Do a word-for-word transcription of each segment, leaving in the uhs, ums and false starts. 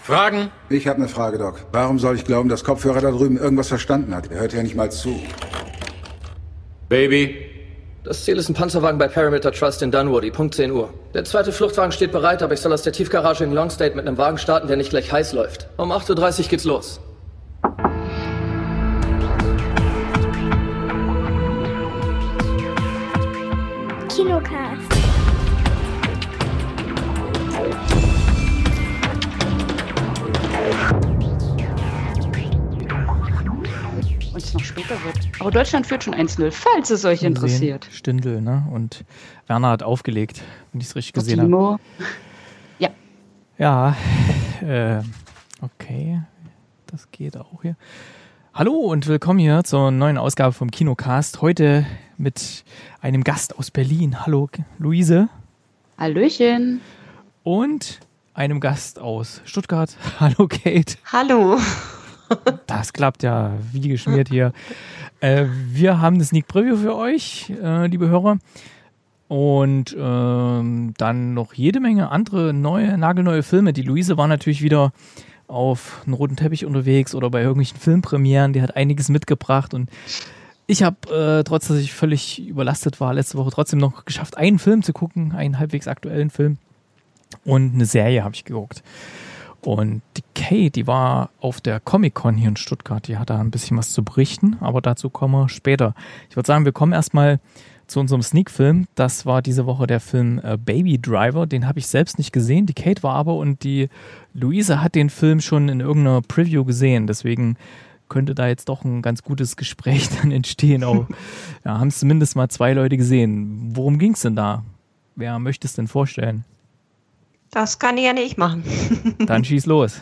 Fragen? Ich habe eine Frage, Doc. Warum soll ich glauben, dass Kopfhörer da drüben irgendwas verstanden hat? Er hört ja nicht mal zu. Baby? Das Ziel ist ein Panzerwagen bei Parameter Trust in Dunwoody, Punkt zehn Uhr. Der zweite Fluchtwagen steht bereit, aber ich soll aus der Tiefgarage in Longstate mit einem Wagen starten, der nicht gleich heiß läuft. Um acht Uhr dreißig geht's los. Kinocast. Und es noch später wird. Aber Deutschland führt schon eins null, falls es euch interessiert. Stindl, ne? Und Werner hat aufgelegt, wenn ich es richtig gesehen habe. Ja. Ja, äh, okay. Das geht auch hier. Hallo und willkommen hier zur neuen Ausgabe vom Kinocast. Heute mit einem Gast aus Berlin. Hallo, Luise. Hallöchen. Und einem Gast aus Stuttgart. Hallo, Kate. Hallo. Das klappt ja wie geschmiert hier. Äh, wir haben das Sneak Preview für euch, äh, liebe Hörer. Und ähm, dann noch jede Menge andere neue, nagelneue Filme. Die Luise war natürlich wieder auf einem roten Teppich unterwegs oder bei irgendwelchen Filmpremieren. Die hat einiges mitgebracht. Und ich habe, äh, trotz dass ich völlig überlastet war, letzte Woche trotzdem noch geschafft, einen Film zu gucken, einen halbwegs aktuellen Film. Und eine Serie habe ich geguckt. Und die Kate, die war auf der Comic-Con hier in Stuttgart. Die hat da ein bisschen was zu berichten, aber dazu kommen wir später. Ich würde sagen, wir kommen erstmal zu unserem Sneak-Film. Das war diese Woche der Film äh, Baby Driver. Den habe ich selbst nicht gesehen. Die Kate war aber und die Luise hat den Film schon in irgendeiner Preview gesehen. Deswegen könnte da jetzt doch ein ganz gutes Gespräch dann entstehen. Auch, ja, haben es zumindest mal zwei Leute gesehen. Worum ging es denn da? Wer möchte es denn vorstellen? Das kann ja nicht machen. Dann schieß los.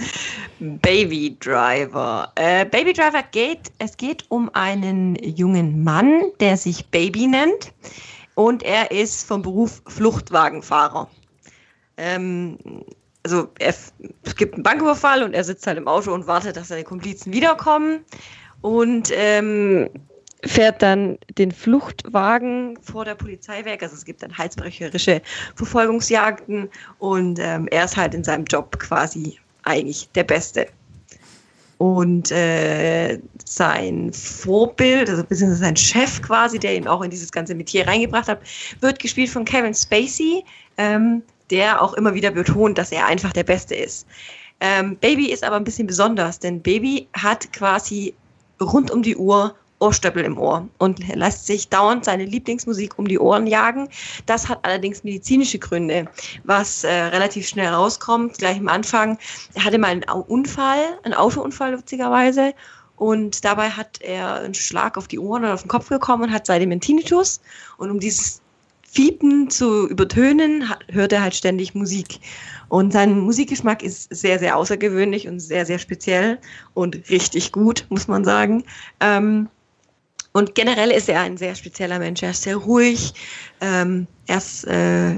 Baby Driver. Äh, Baby Driver geht, es geht um einen jungen Mann, der sich Baby nennt und er ist vom Beruf Fluchtwagenfahrer. Ähm, also er, es gibt einen Banküberfall und er sitzt halt im Auto und wartet, dass seine Komplizen wiederkommen und ähm, fährt dann den Fluchtwagen vor der Polizei weg. Also es gibt dann halsbrecherische Verfolgungsjagden und ähm, er ist halt in seinem Job quasi eigentlich der Beste. Und äh, sein Vorbild, also beziehungsweise sein Chef quasi, der ihn auch in dieses ganze Metier reingebracht hat, wird gespielt von Kevin Spacey, ähm, der auch immer wieder betont, dass er einfach der Beste ist. Ähm, Baby ist aber ein bisschen besonders, denn Baby hat quasi rund um die Uhr Ohrstöpsel im Ohr und lässt sich dauernd seine Lieblingsmusik um die Ohren jagen. Das hat allerdings medizinische Gründe, was äh, relativ schnell rauskommt. Gleich am Anfang, er hatte mal einen Unfall, einen Autounfall witzigerweise und dabei hat er einen Schlag auf die Ohren oder auf den Kopf bekommen und hat seitdem einen Tinnitus und um dieses Fiepen zu übertönen, hat, hört er halt ständig Musik. Und sein Musikgeschmack ist sehr, sehr außergewöhnlich und sehr, sehr speziell und richtig gut, muss man sagen. Ähm, Und generell ist er ein sehr spezieller Mensch. Er ist sehr ruhig, ähm, er ist, äh,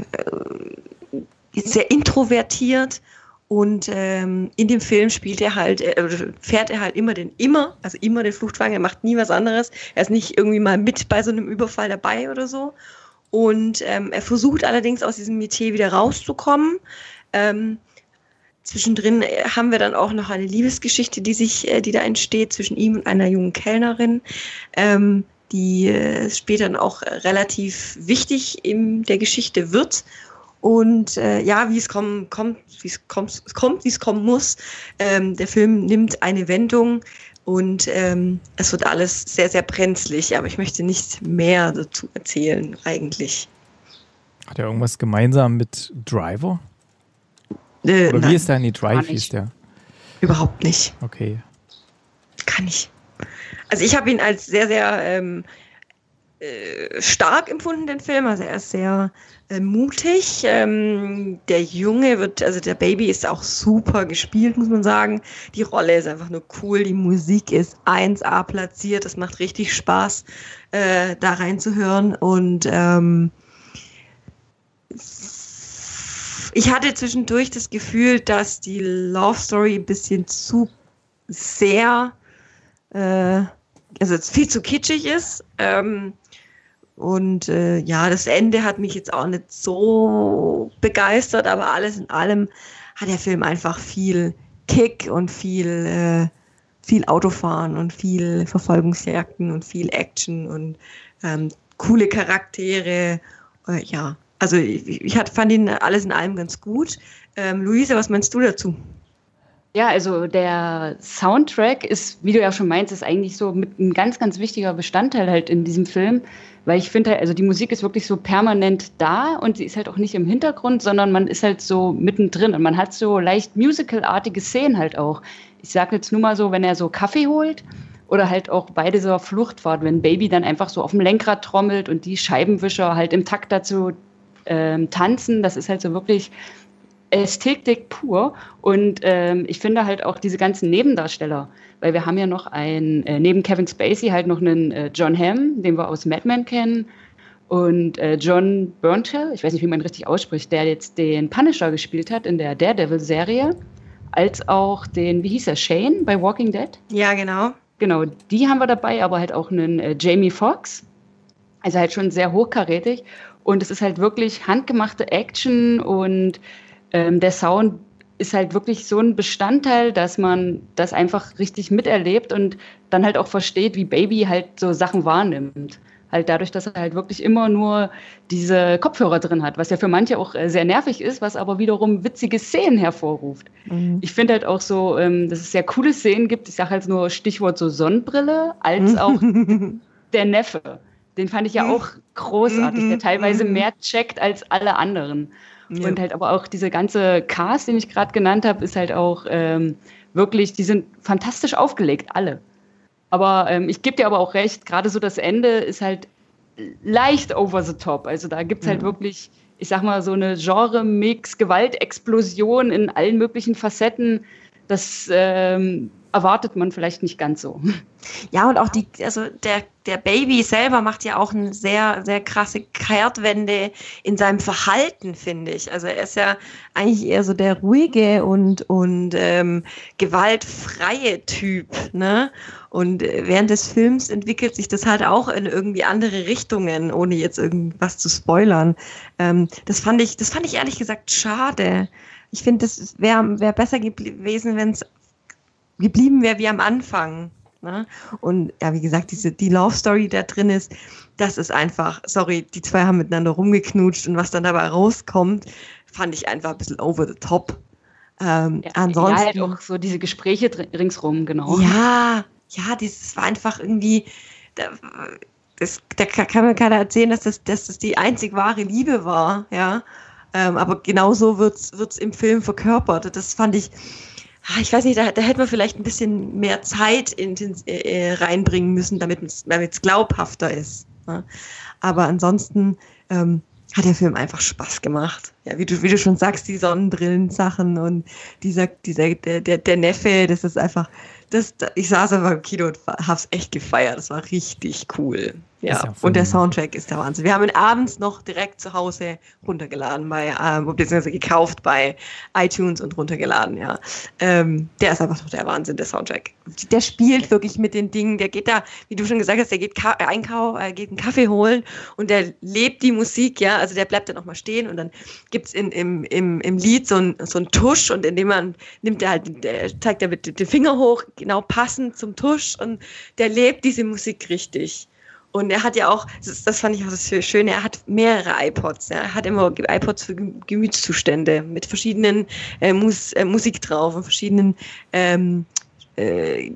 ist sehr introvertiert und ähm, in dem Film spielt er halt, äh, fährt er halt immer den, immer, also immer den Fluchtwagen, er macht nie was anderes. Er ist nicht irgendwie mal mit bei so einem Überfall dabei oder so. Und ähm, er versucht allerdings aus diesem Metier wieder rauszukommen. Ähm, Zwischendrin haben wir dann auch noch eine Liebesgeschichte, die sich, die da entsteht zwischen ihm und einer jungen Kellnerin, ähm, die äh, später dann auch relativ wichtig in der Geschichte wird. Und äh, ja, wie es kommen, kommt, wie es kommt, es kommt, wie es kommen muss. Ähm, der Film nimmt eine Wendung und ähm, es wird alles sehr, sehr brenzlig. Aber ich möchte nicht mehr dazu erzählen eigentlich. Hat er irgendwas gemeinsam mit Driver? Äh, Oder nein, wie ist der? Nee, Drive hieß der. Überhaupt nicht. Okay. Kann ich. Also ich habe ihn als sehr, sehr ähm, äh, stark empfunden, den Film. Also er ist sehr äh, mutig. Ähm, der Junge wird, also der Baby ist auch super gespielt, muss man sagen. Die Rolle ist einfach nur cool. Die Musik ist eins A platziert. Es macht richtig Spaß, äh, da reinzuhören. Und ähm, ich hatte zwischendurch das Gefühl, dass die Love Story ein bisschen zu sehr, äh, also viel zu kitschig ist. Ähm, und äh, ja, das Ende hat mich jetzt auch nicht so begeistert, aber alles in allem hat der Film einfach viel Kick und viel, äh, viel Autofahren und viel Verfolgungsjagden und viel Action und ähm, coole Charaktere. Äh, ja, also ich, ich hat, fand ihn alles in allem ganz gut. Ähm, Luise, was meinst du dazu? Ja, also der Soundtrack ist, wie du ja schon meinst, ist eigentlich so mit ein ganz, ganz wichtiger Bestandteil halt in diesem Film, weil ich finde halt, also die Musik ist wirklich so permanent da und sie ist halt auch nicht im Hintergrund, sondern man ist halt so mittendrin und man hat so leicht musicalartige Szenen halt auch. Ich sage jetzt nur mal so, wenn er so Kaffee holt oder halt auch bei dieser Fluchtfahrt, wenn Baby dann einfach so auf dem Lenkrad trommelt und die Scheibenwischer halt im Takt dazu ähm, tanzen, das ist halt so wirklich Ästhetik pur und ähm, ich finde halt auch diese ganzen Nebendarsteller, weil wir haben ja noch einen, äh, neben Kevin Spacey halt noch einen äh, John Hamm, den wir aus Mad Men kennen und äh, John Bernthal, ich weiß nicht, wie man ihn richtig ausspricht, der jetzt den Punisher gespielt hat in der Daredevil-Serie, als auch den, wie hieß er, Shane bei Walking Dead? Ja, genau. Genau, die haben wir dabei, aber halt auch einen äh, Jamie Foxx, also halt schon sehr hochkarätig und es ist halt wirklich handgemachte Action und Ähm, der Sound ist halt wirklich so ein Bestandteil, dass man das einfach richtig miterlebt und dann halt auch versteht, wie Baby halt so Sachen wahrnimmt. Halt dadurch, dass er halt wirklich immer nur diese Kopfhörer drin hat, was ja für manche auch äh, sehr nervig ist, was aber wiederum witzige Szenen hervorruft. Mhm. Ich finde halt auch so, ähm, dass es sehr coole Szenen gibt, ich sage halt nur Stichwort so Sonnenbrille, als auch der Neffe. Den fand ich ja auch großartig, der teilweise mehr checkt als alle anderen. Ja. Und halt aber auch diese ganze Cast, den ich gerade genannt habe, ist halt auch ähm, wirklich, die sind fantastisch aufgelegt, alle. Aber ähm, ich gebe dir aber auch recht, gerade so das Ende ist halt leicht over the top. Also da gibt es halt ja. wirklich, ich sag mal, so eine Genre-Mix, Gewaltexplosion in allen möglichen Facetten. Das ähm, erwartet man vielleicht nicht ganz so. Ja, und auch die, also der, der Baby selber macht ja auch eine sehr, sehr krasse Kehrtwende in seinem Verhalten, finde ich. Also er ist ja eigentlich eher so der ruhige und, und ähm, gewaltfreie Typ, ne? Und während des Films entwickelt sich das halt auch in irgendwie andere Richtungen, ohne jetzt irgendwas zu spoilern. Ähm, das fand ich, das fand ich ehrlich gesagt schade. Ich finde, das wäre wär besser gewesen, wenn es geblieben wäre wie am Anfang. Ne? Und ja, wie gesagt, diese, die Love Story, die da drin ist, das ist einfach, sorry, die zwei haben miteinander rumgeknutscht und was dann dabei rauskommt, fand ich einfach ein bisschen over the top. Ähm, ja, ansonsten, ja, halt auch so diese Gespräche ringsrum, genau. Ja, ja, das war einfach irgendwie, da, das, da kann mir keiner erzählen, dass das, dass das die einzig wahre Liebe war, ja. Ähm, aber genauso wird's, wird's im Film verkörpert. Das fand ich, ich weiß nicht, da, da hätte man vielleicht ein bisschen mehr Zeit in, äh, reinbringen müssen, damit es glaubhafter ist. Ne? Aber ansonsten ähm, hat der Film einfach Spaß gemacht. Ja, wie du, wie du schon sagst, die Sonnenbrillen-Sachen und dieser, dieser, der, der, der Neffe, das ist einfach, das, ich saß einfach im Kino und hab's echt gefeiert. Das war richtig cool. Ja, ja, und der Soundtrack ist der Wahnsinn. Wir haben ihn abends noch direkt zu Hause runtergeladen, bei, ähm, beziehungsweise gekauft bei iTunes und runtergeladen, ja. Ähm, der ist einfach noch der Wahnsinn, der Soundtrack. Der spielt wirklich mit den Dingen, der geht da, wie du schon gesagt hast, der geht Ka- einkaufen, äh, geht einen Kaffee holen und der lebt die Musik, ja, also der bleibt dann noch mal stehen und dann gibt's in, im, im, im Lied so ein, so ein Tusch und indem man, nimmt er halt, der zeigt er mit dem Finger hoch, genau passend zum Tusch und der lebt diese Musik richtig. Und er hat ja auch, das, das fand ich auch das Schöne, er hat mehrere iPods. Ja. Er hat immer iPods für Gemütszustände mit verschiedenen äh, Mus, äh, Musik drauf und verschiedenen ähm, äh,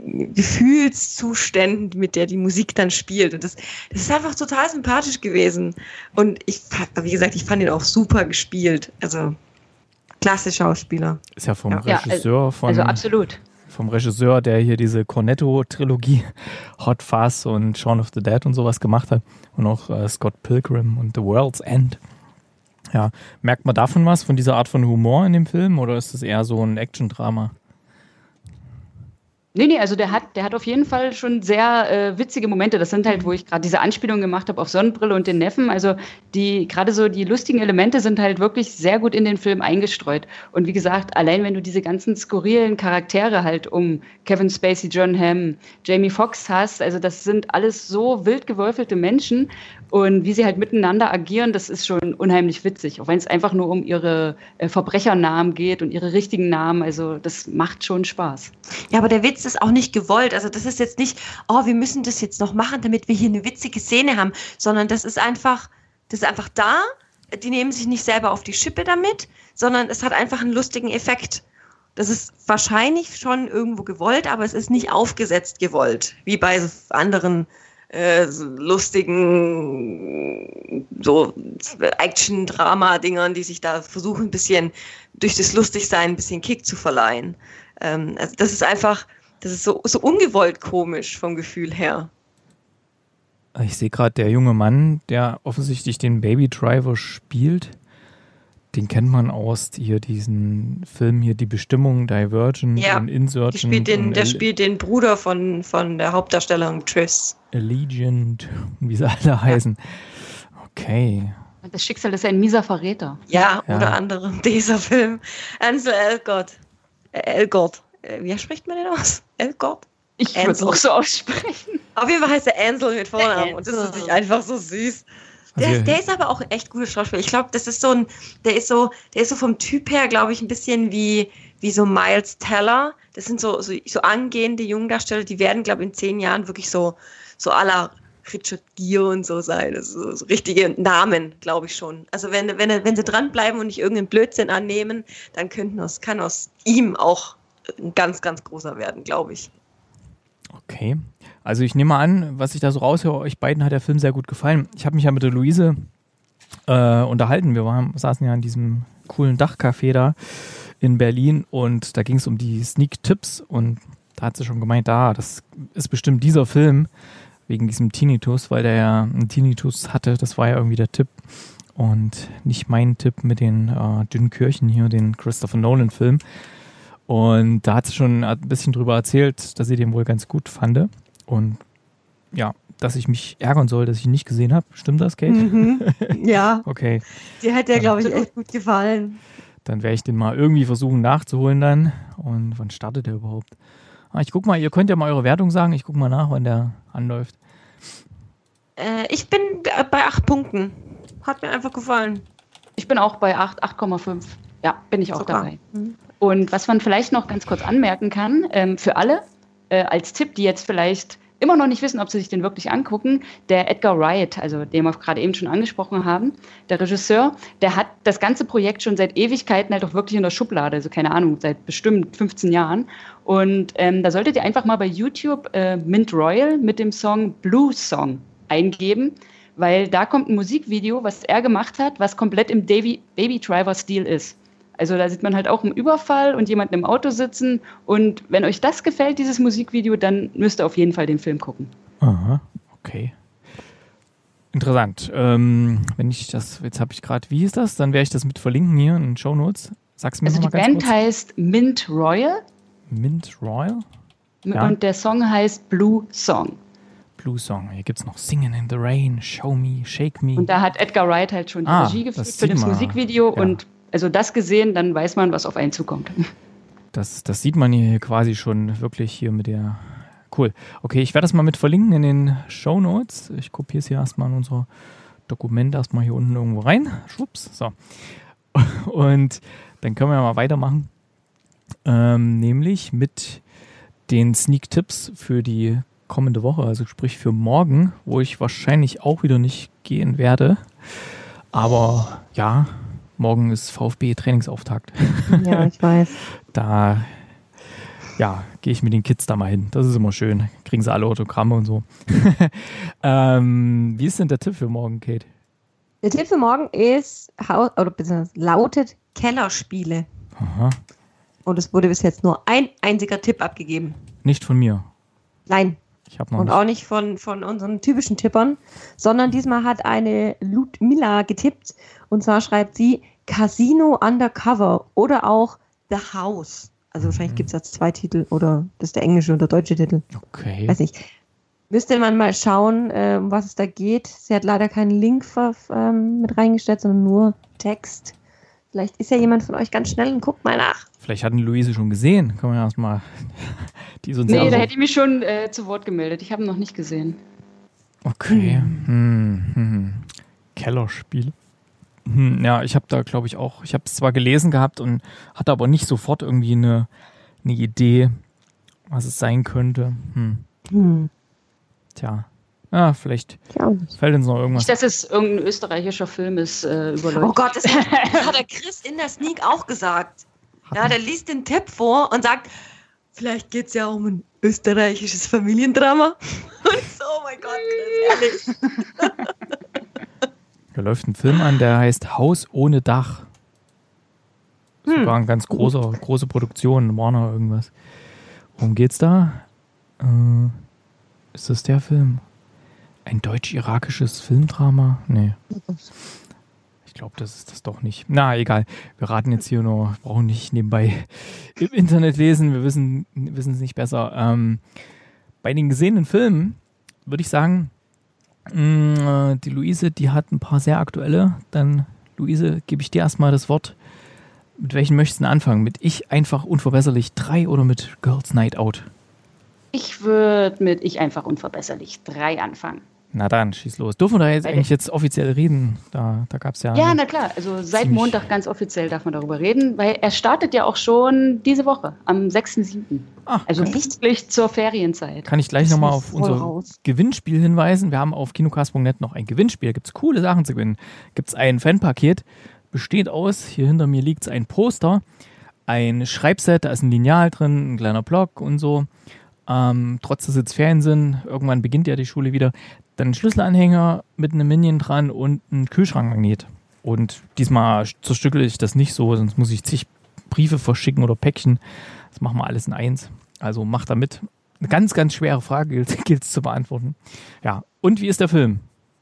Gefühlszuständen, mit der die Musik dann spielt. Und das, das ist einfach total sympathisch gewesen. Und ich, wie gesagt, ich fand ihn auch super gespielt. Also klasse Schauspieler. Ist ja vom ja. Regisseur ja, von... Also absolut. vom Regisseur, der hier diese Cornetto-Trilogie Hot Fuzz und Shaun of the Dead und sowas gemacht hat und auch äh, Scott Pilgrim und The World's End. Ja, merkt man davon was, von dieser Art von Humor in dem Film oder ist das eher so ein Action-Drama? Nee, nee, also der hat, der hat auf jeden Fall schon sehr äh, witzige Momente. Das sind halt, wo ich gerade diese Anspielung gemacht habe auf Sonnenbrille und den Neffen. Also die, gerade so die lustigen Elemente sind halt wirklich sehr gut in den Film eingestreut. Und wie gesagt, allein wenn du diese ganzen skurrilen Charaktere halt um Kevin Spacey, John Hamm, Jamie Foxx hast, also das sind alles so wild gewürfelte Menschen. Und wie sie halt miteinander agieren, das ist schon unheimlich witzig. Auch wenn es einfach nur um ihre äh, Verbrechernamen geht und ihre richtigen Namen. Also das macht schon Spaß. Ja, aber der Witz ist auch nicht gewollt. Also das ist jetzt nicht, oh, wir müssen das jetzt noch machen, damit wir hier eine witzige Szene haben, sondern das ist einfach, das ist einfach da. Die nehmen sich nicht selber auf die Schippe damit, sondern es hat einfach einen lustigen Effekt. Das ist wahrscheinlich schon irgendwo gewollt, aber es ist nicht aufgesetzt gewollt, wie bei anderen äh, so lustigen so Action-Drama-Dingern, die sich da versuchen, ein bisschen durch das Lustigsein ein bisschen Kick zu verleihen. Ähm, also das ist einfach, das ist so, so ungewollt komisch vom Gefühl her. Ich sehe gerade, der junge Mann, der offensichtlich den Baby Driver spielt, den kennt man aus hier diesen Film hier, Die Bestimmung, Divergent ja, und Insurgent. Spielt den, der Al- spielt den Bruder von, von der Hauptdarstellerin Triss. Allegiant, wie sie alle heißen. Okay. Das Schicksal ist ein mieser Verräter. Ja, Ja. unter anderem dieser Film. Ansel Elgort. Äh, Elgort. Äh, wie spricht man den aus? Elgort? Ich würde es Ansel. auch so aussprechen. Auf jeden Fall heißt er Ansel mit Vornamen Der und das ist Ansel. nicht einfach so süß. Also Der, wir- der ist aber auch echt guter Schauspieler. Ich glaube, das ist so ein, der ist so, der ist so vom Typ her, glaube ich, ein bisschen wie, wie so Miles Teller. Das sind so, so, so angehende Jungdarsteller, die werden, glaube ich, in zehn Jahren wirklich so, so à la Richard Gere und so sein. Das ist so, so richtige Namen, glaube ich schon. Also wenn, wenn, wenn sie dranbleiben und nicht irgendeinen Blödsinn annehmen, dann könnten aus, kann aus ihm auch ein ganz, ganz großer werden, glaube ich. Okay. Also ich nehme an, was ich da so raushöre, euch beiden hat der Film sehr gut gefallen. Ich habe mich ja mit der Luise äh, unterhalten. Wir waren, saßen ja in diesem coolen Dachcafé da in Berlin und da ging es um die Sneak-Tipps und da hat sie schon gemeint, ah, das ist bestimmt dieser Film wegen diesem Tinnitus, weil der ja einen Tinnitus hatte. Das war ja irgendwie der Tipp und nicht mein Tipp mit den äh, dünnen Kirchen hier, den Christopher Nolan-Film. Und da hat sie schon ein bisschen drüber erzählt, dass sie den wohl ganz gut fand. Und ja, dass ich mich ärgern soll, dass ich ihn nicht gesehen habe. Stimmt das, Kate? Mhm. Ja, Okay, dir hat der, glaube ich, echt gut gefallen. dann werde ich den mal irgendwie versuchen nachzuholen dann. Und wann startet der überhaupt? Ah, ich guck mal, ihr könnt ja mal eure Wertung sagen. Ich guck mal nach, wann der anläuft. Äh, ich bin bei acht Punkten. Hat mir einfach gefallen. Ich bin auch bei acht, acht Komma fünf. Ja, bin ich auch Super. dabei. Und was man vielleicht noch ganz kurz anmerken kann, ähm, für alle, äh, als Tipp, die jetzt vielleicht immer noch nicht wissen, ob sie sich den wirklich angucken, der Edgar Wright, also den wir gerade eben schon angesprochen haben, der Regisseur, der hat das ganze Projekt schon seit Ewigkeiten halt auch wirklich in der Schublade, also keine Ahnung, seit bestimmt fünfzehn Jahren. Und ähm, da solltet ihr einfach mal bei YouTube äh, Mint Royal mit dem Song Blue Song eingeben, weil da kommt ein Musikvideo, was er gemacht hat, was komplett im Davy, Baby Driver-Stil ist. Also da sieht man halt auch einen Überfall und jemanden im Auto sitzen. Und wenn euch das gefällt, dieses Musikvideo, dann müsst ihr auf jeden Fall den Film gucken. Aha, okay. Interessant. Ähm, wenn ich das, jetzt habe ich gerade, wie hieß das? Dann werde ich das mit verlinken hier in den Shownotes. Sag's mir Also die nochmal ganz Band kurz. heißt Mint Royal Mint Royal? Ja. und der Song heißt Blue Song. Blue Song. Hier gibt es noch Singing in the Rain, Show Me, Shake Me. Und da hat Edgar Wright halt schon die Ah, Regie geführt das für das sieht man. Musikvideo. Ja. Und also das gesehen, dann weiß man, was auf einen zukommt. Das, das sieht man hier quasi schon wirklich hier mit der. Cool. Okay, ich werde das mal mit verlinken in den Shownotes. Ich kopiere es hier erstmal in unser Dokument erstmal hier unten irgendwo rein. Schwupps. So. Und dann können wir mal weitermachen. Ähm, nämlich mit den Sneak-Tipps für die kommende Woche, also sprich für morgen, wo ich wahrscheinlich auch wieder nicht gehen werde. Aber ja, morgen ist VfB-Trainingsauftakt. Ja, ich weiß. Da ja, gehe ich mit den Kids da mal hin. Das ist immer schön. Kriegen sie alle Autogramme und so. ähm, wie ist denn der Tipp für morgen, Kate? Der Tipp für morgen ist, oder beziehungsweise lautet Kellerspiele. Aha. Und es wurde bis jetzt nur ein einziger Tipp abgegeben. Nicht von mir. Nein. Ich habe noch Und nicht. auch nicht von, von unseren typischen Tippern, sondern diesmal hat eine Ludmilla getippt. Und zwar schreibt sie Casino Undercover oder auch The House. Also wahrscheinlich gibt es da zwei Titel oder das ist der englische und der deutsche Titel. Okay. Weiß nicht. Müsste man mal schauen, äh, um was es da geht. Sie hat leider keinen Link ver- ähm, mit reingestellt, sondern nur Text. Vielleicht ist ja jemand von euch ganz schnell und guckt mal nach. Vielleicht hatten Luise schon gesehen. Kann man ja erstmal. Die ist uns Nee, ja da so- hätte ich mich schon äh, zu Wort gemeldet. Ich habe ihn noch nicht gesehen. Okay. Hm, hm. Kellerspiel. Hm, ja, ich habe da, glaube ich, auch, ich habe es zwar gelesen gehabt und hatte aber nicht sofort irgendwie eine, eine Idee, was es sein könnte. Hm. Hm. Tja. Ja, vielleicht Ich auch nicht. fällt uns noch irgendwas. Nicht, dass es irgendein österreichischer Film ist, äh, über Leute. Oh Gott, das hat, das hat der Chris in der Sneak auch gesagt. Ja, der liest den Tipp vor und sagt, vielleicht geht es ja um ein österreichisches Familiendrama. Und so, oh mein Gott, Chris, ehrlich. Da läuft ein Film an, der heißt Haus ohne Dach. Sogar eine ganz große, große Produktion, Warner irgendwas. Worum geht's da? Äh, ist das der Film? Ein deutsch-irakisches Filmdrama? Nee. Ich glaube, das ist das doch nicht. Na, egal. Wir raten jetzt hier nur, brauchen nicht nebenbei im Internet lesen. Wir wissen wissen es nicht besser. Ähm, bei den gesehenen Filmen würde ich sagen, mh, die Luise, die hat ein paar sehr aktuelle. Dann, Luise, gebe ich dir erstmal das Wort. Mit welchen möchtest du anfangen? Mit Ich einfach unverbesserlich drei oder mit Girls Night Out? Ich würde mit Ich einfach unverbesserlich drei anfangen. Na dann, schieß los. Dürfen wir da jetzt Weil eigentlich jetzt offiziell reden? Da, da gab es ja... Ja, na klar. Also seit Ziemlich- Montag ganz offiziell darf man darüber reden, weil er startet ja auch schon diese Woche, am sechsten siebten Ah, Also okay. pünktlich zur Ferienzeit. Kann ich gleich Das nochmal ist auf voll unser raus. Gewinnspiel hinweisen. Wir haben auf kinocast punkt net noch ein Gewinnspiel. Gibt es coole Sachen zu gewinnen. Gibt es ein Fanpaket. Besteht aus, hier hinter mir liegt ein Poster, ein Schreibset, da ist ein Lineal drin, ein kleiner Block und so. Ähm, trotz dass jetzt Ferien sind, irgendwann beginnt ja die Schule wieder. Dann ein Schlüsselanhänger mit einem Minion dran und ein Kühlschrankmagnet. Und diesmal zerstückele ich das nicht so, sonst muss ich zig Briefe verschicken oder Päckchen. Das machen wir alles in eins. Also macht da mit. Eine ganz, ganz schwere Frage gilt es zu beantworten. Ja, und wie ist der Film?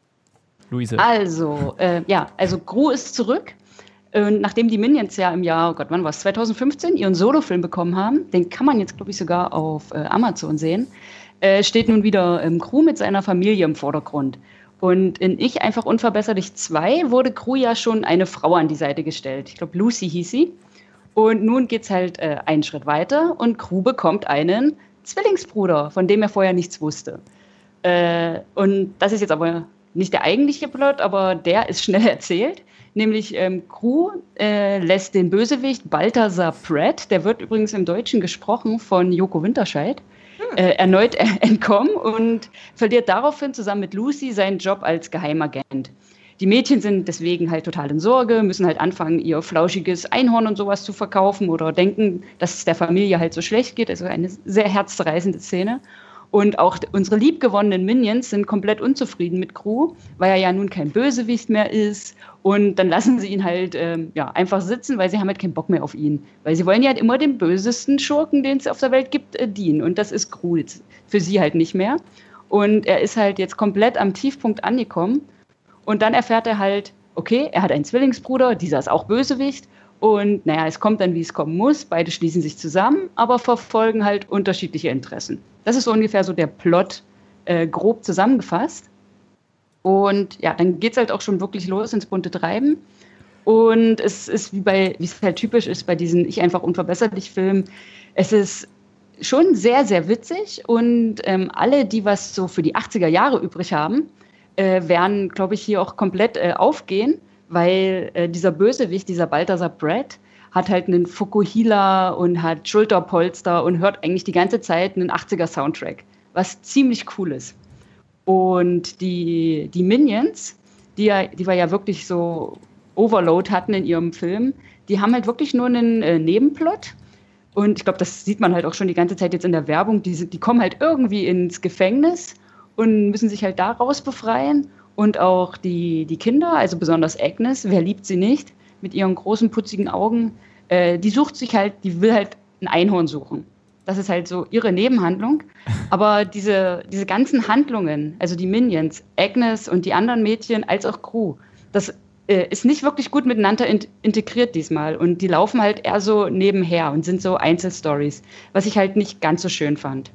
Luise. Also, äh, ja, also Gru ist zurück. Und nachdem die Minions ja im Jahr, oh Gott, wann war es, zwanzig fünfzehn ihren Solofilm bekommen haben, den kann man jetzt, glaube ich, sogar auf äh, Amazon sehen, äh, steht nun wieder ähm, Gru mit seiner Familie im Vordergrund. Und in Ich einfach unverbesserlich zwei wurde Gru ja schon eine Frau an die Seite gestellt. Ich glaube, Lucy hieß sie. Und nun geht es halt äh, einen Schritt weiter und Gru bekommt einen Zwillingsbruder, von dem er vorher nichts wusste. Äh, und das ist jetzt aber nicht der eigentliche Plot, aber der ist schnell erzählt. Nämlich ähm, Gru äh, lässt den Bösewicht Balthasar Pratt, der wird übrigens im Deutschen gesprochen von Joko Winterscheid, äh, erneut äh, entkommen und verliert daraufhin zusammen mit Lucy seinen Job als Geheimagent. Die Mädchen sind deswegen halt total in Sorge, müssen halt anfangen, ihr flauschiges Einhorn und sowas zu verkaufen oder denken, dass es der Familie halt so schlecht geht. Also eine sehr herzzerreißende Szene. Und auch unsere liebgewonnenen Minions sind komplett unzufrieden mit Gru, weil er ja nun kein Bösewicht mehr ist. Und dann lassen sie ihn halt ähm, ja, einfach sitzen, weil sie haben halt keinen Bock mehr auf ihn. Weil sie wollen ja halt immer dem bösesten Schurken, den es auf der Welt gibt, äh, dienen. Und das ist Gru jetzt für sie halt nicht mehr. Und er ist halt jetzt komplett am Tiefpunkt angekommen. Und dann erfährt er halt, okay, er hat einen Zwillingsbruder, dieser ist auch Bösewicht. Und naja, es kommt dann, wie es kommen muss. Beide schließen sich zusammen, aber verfolgen halt unterschiedliche Interessen. Das ist so ungefähr so der Plot, äh, grob zusammengefasst. Und ja, dann geht es halt auch schon wirklich los ins bunte Treiben. Und es ist wie bei, wie es halt typisch ist bei diesen Ich einfach unverbesserlich Filmen, es ist schon sehr, sehr witzig. Und ähm, alle, die was so für die achtziger Jahre übrig haben, äh, werden, glaube ich, hier auch komplett äh, aufgehen. Weil äh, dieser Bösewicht, dieser Balthasar Pratt, hat halt einen Fukuhila und hat Schulterpolster und hört eigentlich die ganze Zeit einen achtziger-Soundtrack, was ziemlich cool ist. Und die, die Minions, die, ja, die wir ja wirklich so Overload hatten in ihrem Film, die haben halt wirklich nur einen äh, Nebenplot. Und ich glaube, das sieht man halt auch schon die ganze Zeit jetzt in der Werbung. Die, sind, die kommen halt irgendwie ins Gefängnis und müssen sich halt daraus befreien. Und auch die, die Kinder, also besonders Agnes, wer liebt sie nicht, mit ihren großen, putzigen Augen, äh, die sucht sich halt, die will halt ein Einhorn suchen. Das ist halt so ihre Nebenhandlung. Aber diese, diese ganzen Handlungen, also die Minions, Agnes und die anderen Mädchen, als auch Gru, das äh, ist nicht wirklich gut miteinander in- integriert diesmal. Und die laufen halt eher so nebenher und sind so Einzelstories, was ich halt nicht ganz so schön fand.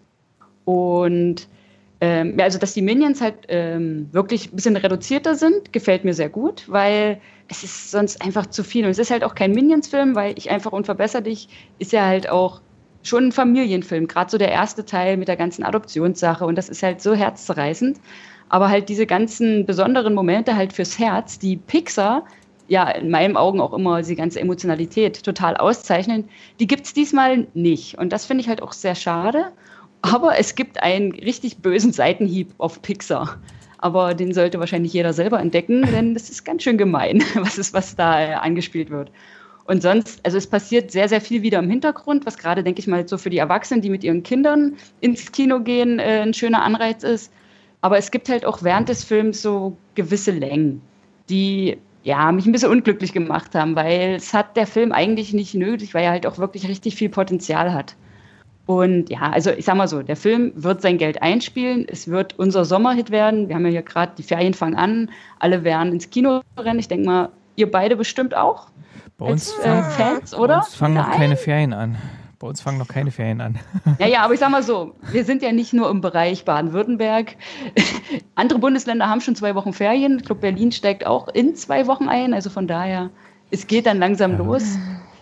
Und ähm, ja, also dass die Minions halt ähm, wirklich ein bisschen reduzierter sind, gefällt mir sehr gut, weil es ist sonst einfach zu viel. Und es ist halt auch kein Minions-Film, weil ich einfach unverbesserlich ist ja halt auch schon ein Familienfilm, gerade so der erste Teil mit der ganzen Adoptionssache und das ist halt so herzzerreißend. Aber halt diese ganzen besonderen Momente halt fürs Herz, die Pixar, ja in meinen Augen auch immer die ganze Emotionalität total auszeichnen, die gibt's diesmal nicht. Und das finde ich halt auch sehr schade. Aber es gibt einen richtig bösen Seitenhieb auf Pixar. Aber den sollte wahrscheinlich jeder selber entdecken, denn das ist ganz schön gemein, was, ist, was da äh, angespielt wird. Und sonst, also es passiert sehr, sehr viel wieder im Hintergrund, was gerade, denke ich mal, so für die Erwachsenen, die mit ihren Kindern ins Kino gehen, äh, ein schöner Anreiz ist. Aber es gibt halt auch während des Films so gewisse Längen, die ja, mich ein bisschen unglücklich gemacht haben, weil es hat der Film eigentlich nicht nötig, weil er halt auch wirklich richtig viel Potenzial hat. Und ja, also ich sag mal so, der Film wird sein Geld einspielen, es wird unser Sommerhit werden. Wir haben ja hier gerade, die Ferien fangen an, alle werden ins Kino rennen. Ich denke mal, ihr beide bestimmt auch. Bei uns, als, äh, Fans, oder? Bei uns fangen noch Nein? keine Ferien an. Bei uns fangen noch keine Ferien an. Ja, ja, aber ich sag mal so, wir sind ja nicht nur im Bereich Baden-Württemberg. Andere Bundesländer haben schon zwei Wochen Ferien. Ich glaube, Berlin steigt auch in zwei Wochen ein. Also von daher, es geht dann langsam ja. los.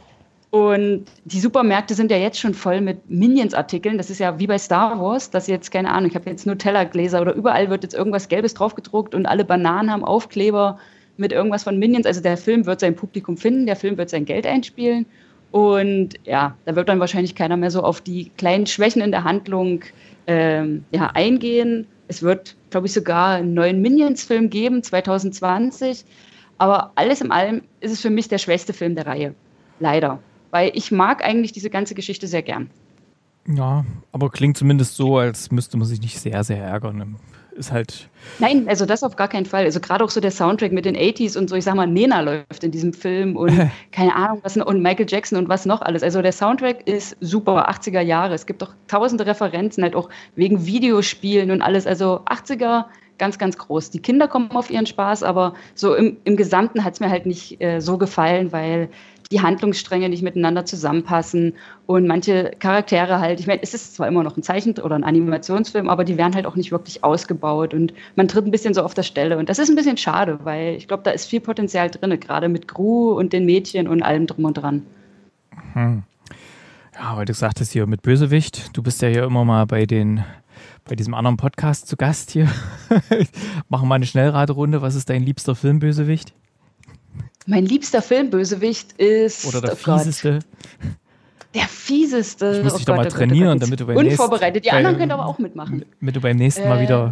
Und die Supermärkte sind ja jetzt schon voll mit Minions-Artikeln. Das ist ja wie bei Star Wars, dass jetzt, keine Ahnung, ich habe jetzt Nutella-Gläser oder überall wird jetzt irgendwas Gelbes draufgedruckt und alle Bananen haben Aufkleber mit irgendwas von Minions. Also der Film wird sein Publikum finden, der Film wird sein Geld einspielen. Und ja, da wird dann wahrscheinlich keiner mehr so auf die kleinen Schwächen in der Handlung ähm, ja, eingehen. Es wird, glaube ich, sogar einen neuen Minions-Film geben, zwanzig zwanzig. Aber alles in allem ist es für mich der schwächste Film der Reihe. Leider. Weil ich mag eigentlich diese ganze Geschichte sehr gern. Ja, aber klingt zumindest so, als müsste man sich nicht sehr, sehr ärgern. Ist halt... Nein, also das auf gar keinen Fall. Also gerade auch so der Soundtrack mit den achtziger und so, ich sag mal, Nena läuft in diesem Film und keine Ahnung, was und Michael Jackson und was noch alles. Also der Soundtrack ist super, achtziger Jahre. Es gibt auch tausende Referenzen, halt auch wegen Videospielen und alles. Also achtziger, ganz, ganz groß. Die Kinder kommen auf ihren Spaß, aber so im, im Gesamten hat es mir halt nicht äh, so gefallen, weil die Handlungsstränge nicht miteinander zusammenpassen und manche Charaktere halt, ich meine, es ist zwar immer noch ein Zeichen- oder ein Animationsfilm, aber die werden halt auch nicht wirklich ausgebaut und man tritt ein bisschen so auf der Stelle und das ist ein bisschen schade, weil ich glaube, da ist viel Potenzial drin, gerade mit Gru und den Mädchen und allem drum und dran. Hm. Ja, weil du sagtest hier mit Bösewicht, du bist ja hier immer mal bei den bei diesem anderen Podcast zu Gast hier. Machen wir mal eine Schnellraterunde. Was ist dein liebster Filmbösewicht? Mein liebster Filmbösewicht ist... Oder der oh fieseste. Gott. Der fieseste. Ich muss oh dich Gott, doch mal oh Gott, trainieren, oh Gott. damit du beim Unvorbereitet. Die nächsten, anderen bei, können aber auch mitmachen. Damit du beim nächsten ähm, Mal wieder...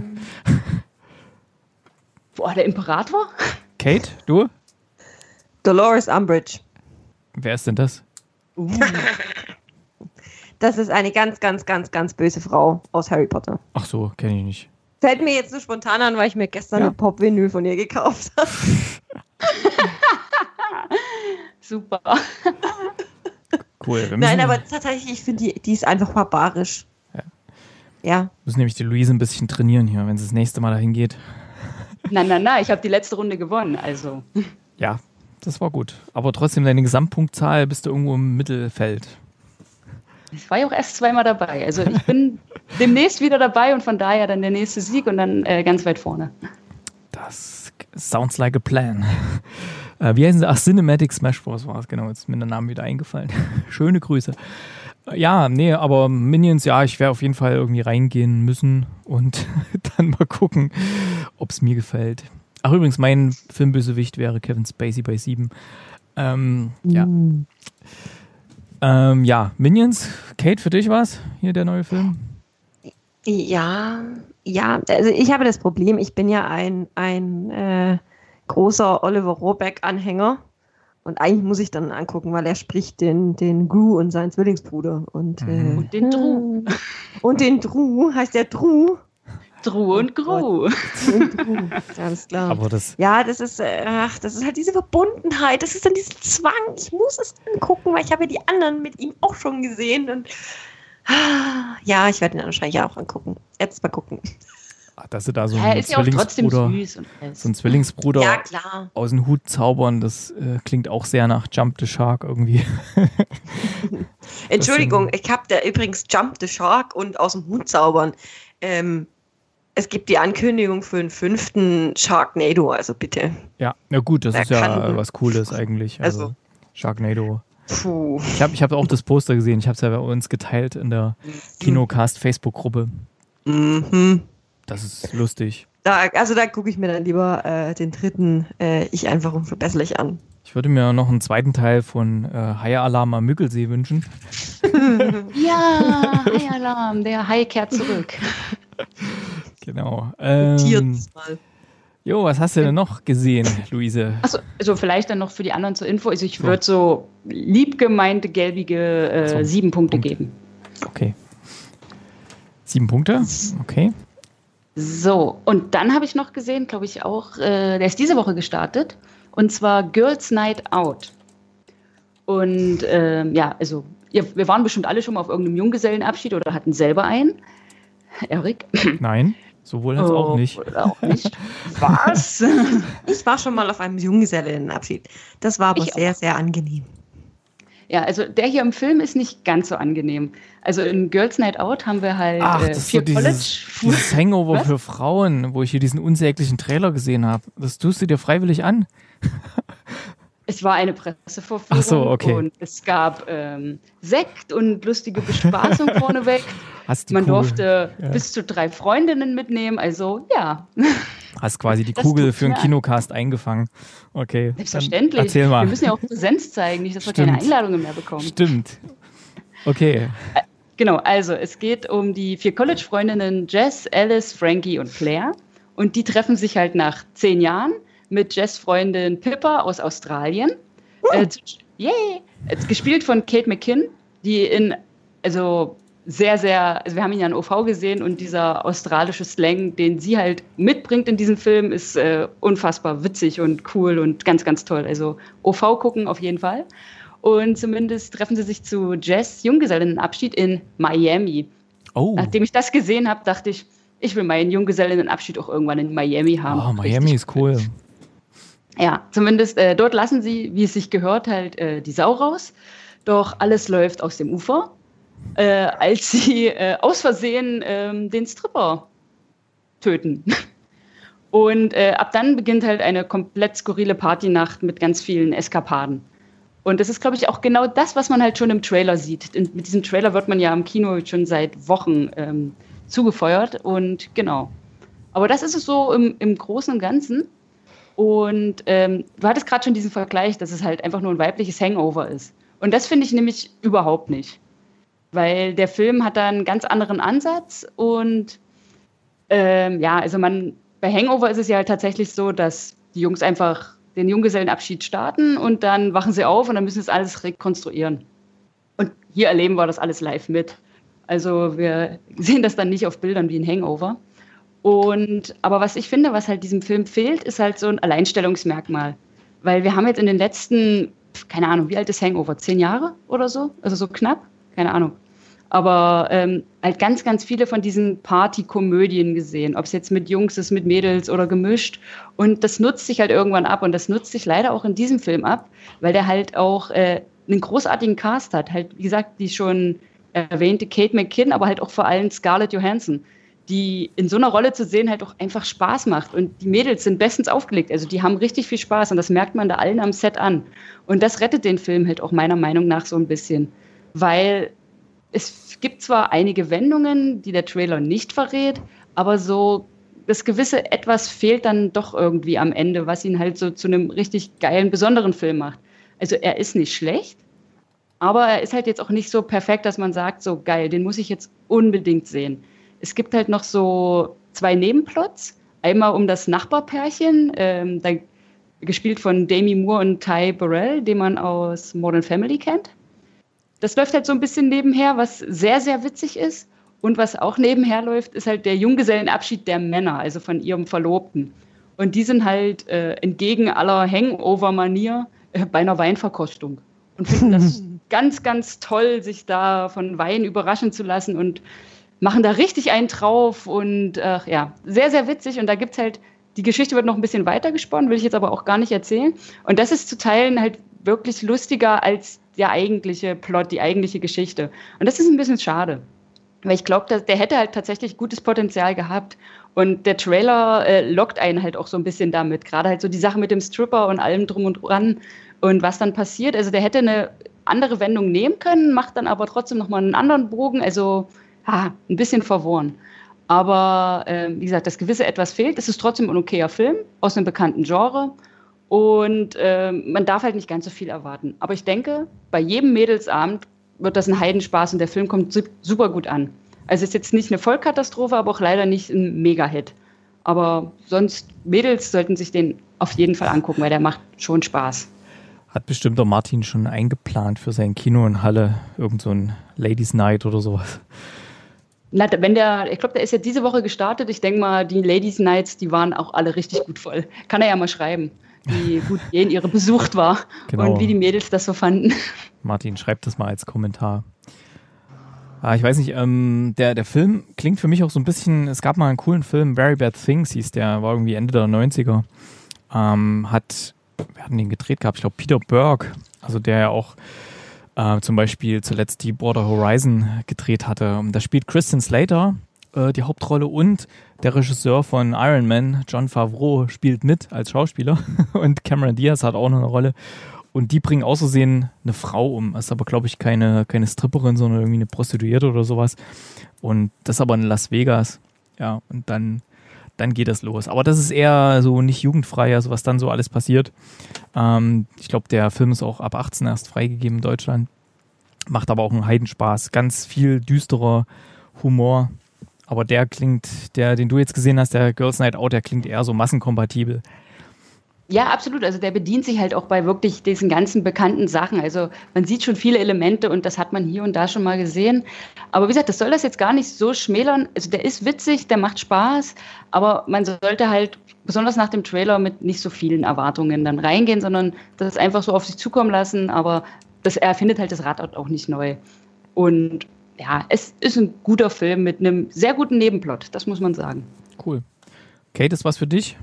Boah, der Imperator? Kate, du? Dolores Umbridge. Wer ist denn das? Uh. Das ist eine ganz, ganz, ganz, ganz böse Frau aus Harry Potter. Ach so, kenne ich nicht. Fällt mir jetzt so spontan an, weil ich mir gestern ja. eine Pop-Vinyl von ihr gekauft habe. Super. Cool. Wir Nein, aber tatsächlich, ich finde, die, die ist einfach barbarisch. Ja. Ja. Wir müssen nämlich die Luise ein bisschen trainieren hier, wenn sie das nächste Mal dahin geht. Nein, nein, nein, ich habe die letzte Runde gewonnen, also. Ja, das war gut. Aber trotzdem, deine Gesamtpunktzahl bist du irgendwo im Mittelfeld. Ich war ja auch erst zweimal dabei. Also ich bin demnächst wieder dabei und von daher dann der nächste Sieg und dann äh, ganz weit vorne. Das sounds like a plan. Äh, wie heißen sie? Ach, Cinematic Smash Bros. War es, genau. Jetzt ist mir der Name wieder eingefallen. Schöne Grüße. Äh, ja, nee, aber Minions, ja, ich werde auf jeden Fall irgendwie reingehen müssen und dann mal gucken, ob es mir gefällt. Ach, übrigens, mein Filmbösewicht wäre Kevin Spacey bei sieben. Ähm, ja. Mm. Ähm, ja, Minions. Kate, für dich was? Hier der neue Film? Ja, ja, also ich habe das Problem, ich bin ja ein, ein äh, großer Oliver Rohrbeck-Anhänger und eigentlich muss ich dann angucken, weil er spricht den, den Gru und seinen Zwillingsbruder. Und, äh, und den Drew. Und den Drew, heißt der Drew? Drew und Gru. Alles klar. Aber das ja, das ist, äh, ach, das ist halt diese Verbundenheit, das ist dann dieser Zwang, ich muss es angucken, weil ich habe ja die anderen mit ihm auch schon gesehen und ah, ja, ich werde ihn dann wahrscheinlich auch angucken. Jetzt mal gucken. dass sie da so Ja, einen ist ja auch trotzdem Zwillingsbruder, süß und alles. so einen Zwillingsbruder Ja, klar. aus dem Hut zaubern, das äh, klingt auch sehr nach Jump the Shark irgendwie. Entschuldigung, ich habe da übrigens Jump the Shark und aus dem Hut zaubern. Ähm, es gibt die Ankündigung für den fünften Sharknado, also bitte. Ja, na gut, das Wer ist ja kann- was Cooles eigentlich. Also, Also- Sharknado. Puh. Ich habe ich hab auch das Poster gesehen, ich habe es ja bei uns geteilt in der Kinocast Facebook-Gruppe. Mhm. Das ist lustig. Da, also da gucke ich mir dann lieber äh, den dritten äh, Ich einfach unverbesserlich an. Ich würde mir noch einen zweiten Teil von äh, High Alarm am Müggelsee wünschen. Ja, Hai-Alarm, der Hai kehrt zurück. Genau. Ähm, Tiert's mal. jo, was hast du denn noch gesehen, Luise? Achso, also vielleicht dann noch für die anderen zur Info. Also ich So. würde so lieb gemeinte gelbige äh, So, sieben Punkte Punkt. geben. Okay. Sieben Punkte? Okay. So, und dann habe ich noch gesehen, glaube ich auch, äh, der ist diese Woche gestartet, und zwar Girls Night Out. Und ähm, ja, also ihr, wir waren bestimmt alle schon mal auf irgendeinem Junggesellenabschied oder hatten selber einen. Erik? Nein, sowohl als auch nicht. Oder auch nicht. Was? Ich war schon mal auf einem Junggesellenabschied. Das war aber Ich sehr, sehr angenehm. Ja, also der hier im Film ist nicht ganz so angenehm. Also in Girls Night Out haben wir halt Ach, äh, das ist so vier dieses, College. dieses Hangover Was? für Frauen, wo ich hier diesen unsäglichen Trailer gesehen habe. Das tust du dir freiwillig an? Es war eine Pressevorführung. Ach so, okay. Und es gab ähm, Sekt und lustige Bespaßung vorneweg. Hast die Man Kugel, durfte ja. bis zu drei Freundinnen mitnehmen. Also ja, Hast quasi die Das Kugel tut's für einen mir an. Kinocast eingefangen. Okay. dann selbstverständlich. Erzähl mal. Wir müssen ja auch Präsenz zeigen, nicht, dass wir Stimmt. keine Einladungen mehr bekommen. Stimmt. Okay. Genau, also es geht um die vier College-Freundinnen Jess, Alice, Frankie und Claire. Und die treffen sich halt nach zehn Jahren mit Jess' Freundin Pippa aus Australien. Äh, yay! Äh, gespielt von Kate McKinnon, die in, also sehr, sehr, also wir haben ihn ja in O V gesehen und dieser australische Slang, den sie halt mitbringt in diesem Film, ist äh, unfassbar witzig und cool und ganz, ganz toll. Also O V gucken auf jeden Fall. Und zumindest treffen sie sich zu Jess' Junggesellinnenabschied in Miami. Oh, Nachdem ich das gesehen habe, dachte ich, ich will meinen Junggesellinnenabschied auch irgendwann in Miami haben. oh Miami Richtig ist cool. Ja, zumindest äh, dort lassen sie, wie es sich gehört, halt äh, die Sau raus. Doch alles läuft aus dem Ufer, äh, als sie äh, aus Versehen ähm, den Stripper töten. Und äh, ab dann beginnt halt eine komplett skurrile Partynacht mit ganz vielen Eskapaden. Und das ist, glaube ich, auch genau das, was man halt schon im Trailer sieht. Und mit diesem Trailer wird man ja im Kino schon seit Wochen ähm, zugefeuert. Und genau. Aber das ist es so im, im Großen und Ganzen. Und ähm, du hattest gerade schon diesen Vergleich, dass es halt einfach nur ein weibliches Hangover ist. Und das finde ich nämlich überhaupt nicht. Weil der Film hat da einen ganz anderen Ansatz. Und ähm, ja, also man, bei Hangover ist es ja halt tatsächlich so, dass die Jungs einfach den Junggesellenabschied starten und dann wachen sie auf und dann müssen sie das alles rekonstruieren. Und hier erleben wir das alles live mit. Also wir sehen das dann nicht auf Bildern wie ein Hangover. Und, aber was ich finde, was halt diesem Film fehlt, ist halt so ein Alleinstellungsmerkmal. Weil wir haben jetzt in den letzten, keine Ahnung, wie alt ist Hangover? Zehn Jahre oder so? Also so knapp? Keine Ahnung. Aber ähm, halt ganz, ganz viele von diesen Partykomödien gesehen. Ob es jetzt mit Jungs ist, mit Mädels oder gemischt. Und das nutzt sich halt irgendwann ab. Und das nutzt sich leider auch in diesem Film ab, weil der halt auch äh, einen großartigen Cast hat. Halt, wie gesagt, die schon erwähnte Kate McKinnon, aber halt auch vor allem Scarlett Johansson, die in so einer Rolle zu sehen halt auch einfach Spaß macht. Und die Mädels sind bestens aufgelegt. Also die haben richtig viel Spaß und das merkt man da allen am Set an. Und das rettet den Film halt auch meiner Meinung nach so ein bisschen. Weil es gibt zwar einige Wendungen, die der Trailer nicht verrät, aber so das gewisse Etwas fehlt dann doch irgendwie am Ende, was ihn halt so zu einem richtig geilen, besonderen Film macht. Also er ist nicht schlecht, aber er ist halt jetzt auch nicht so perfekt, dass man sagt, so geil, den muss ich jetzt unbedingt sehen. Es gibt halt noch so zwei Nebenplots. Einmal um das Nachbarpärchen, ähm, da, gespielt von Demi Moore und Ty Burrell, den man aus Modern Family kennt. Das läuft halt so ein bisschen nebenher, was sehr, sehr witzig ist. Und was auch nebenher läuft, ist halt der Junggesellenabschied der Männer, also von ihrem Verlobten. Und die sind halt äh, entgegen aller Hangover-Manier äh, bei einer Weinverkostung. Und finden das ganz, ganz toll, sich da von Wein überraschen zu lassen und machen da richtig einen drauf und äh, ja, sehr, sehr witzig. Und da gibt's halt, die Geschichte wird noch ein bisschen weiter gesponnen, will ich jetzt aber auch gar nicht erzählen. Und das ist zu Teilen halt wirklich lustiger als der eigentliche Plot, die eigentliche Geschichte. Und das ist ein bisschen schade. Weil ich glaube, der hätte halt tatsächlich gutes Potenzial gehabt. Und der Trailer äh, lockt einen halt auch so ein bisschen damit. Gerade halt so die Sache mit dem Stripper und allem drum und dran. Und was dann passiert, also der hätte eine andere Wendung nehmen können, macht dann aber trotzdem nochmal einen anderen Bogen. Also ha, ein bisschen verworren. Aber äh, wie gesagt, das gewisse Etwas fehlt. Es ist trotzdem ein okayer Film aus einem bekannten Genre. Und äh, man darf halt nicht ganz so viel erwarten. Aber ich denke, bei jedem Mädelsabend wird das ein Heidenspaß und der Film kommt super gut an. Also ist jetzt nicht eine Vollkatastrophe, aber auch leider nicht ein Mega-Hit. Aber sonst, Mädels sollten sich den auf jeden Fall angucken, weil der macht schon Spaß. Hat bestimmt der Martin schon eingeplant für sein Kino in Halle, irgend so ein Ladies Night oder sowas. Na, wenn der, ich glaube, der ist ja diese Woche gestartet. Ich denke mal, die Ladies Nights, die waren auch alle richtig gut voll. Kann er ja mal schreiben, wie gut jeden ihre besucht war genau. Und wie die Mädels das so fanden. Martin, schreib das mal als Kommentar. Ah, ich weiß nicht, ähm, der, der Film klingt für mich auch so ein bisschen, es gab mal einen coolen Film, Very Bad Things hieß der, war irgendwie Ende der neunziger. Ähm, hat, wir hatten den gedreht gehabt, ich glaube Peter Berg, also der ja auch äh, zum Beispiel zuletzt die Border Horizon gedreht hatte. Da spielt Christian Slater äh, die Hauptrolle und der Regisseur von Iron Man, Jon Favreau, spielt mit als Schauspieler und Cameron Diaz hat auch noch eine Rolle. Und die bringen aus Versehen eine Frau um. Das ist aber, glaube ich, keine, keine Stripperin, sondern irgendwie eine Prostituierte oder sowas. Und das aber in Las Vegas. Ja, und dann, dann geht das los. Aber das ist eher so nicht jugendfrei, also was dann so alles passiert. Ähm, ich glaube, der Film ist auch ab achtzehn erst freigegeben in Deutschland. Macht aber auch einen Heidenspaß. Ganz viel düsterer Humor. Aber der klingt, der, den du jetzt gesehen hast, der Girls Night Out, der klingt eher so massenkompatibel. Ja, absolut. Also der bedient sich halt auch bei wirklich diesen ganzen bekannten Sachen. Also man sieht schon viele Elemente und das hat man hier und da schon mal gesehen. Aber wie gesagt, das soll das jetzt gar nicht so schmälern. Also der ist witzig, der macht Spaß, aber man sollte halt besonders nach dem Trailer mit nicht so vielen Erwartungen dann reingehen, sondern das einfach so auf sich zukommen lassen. Aber das, er findet halt das Rad auch nicht neu. Und ja, es ist ein guter Film mit einem sehr guten Nebenplot, das muss man sagen. Cool. Kate, ist was für dich?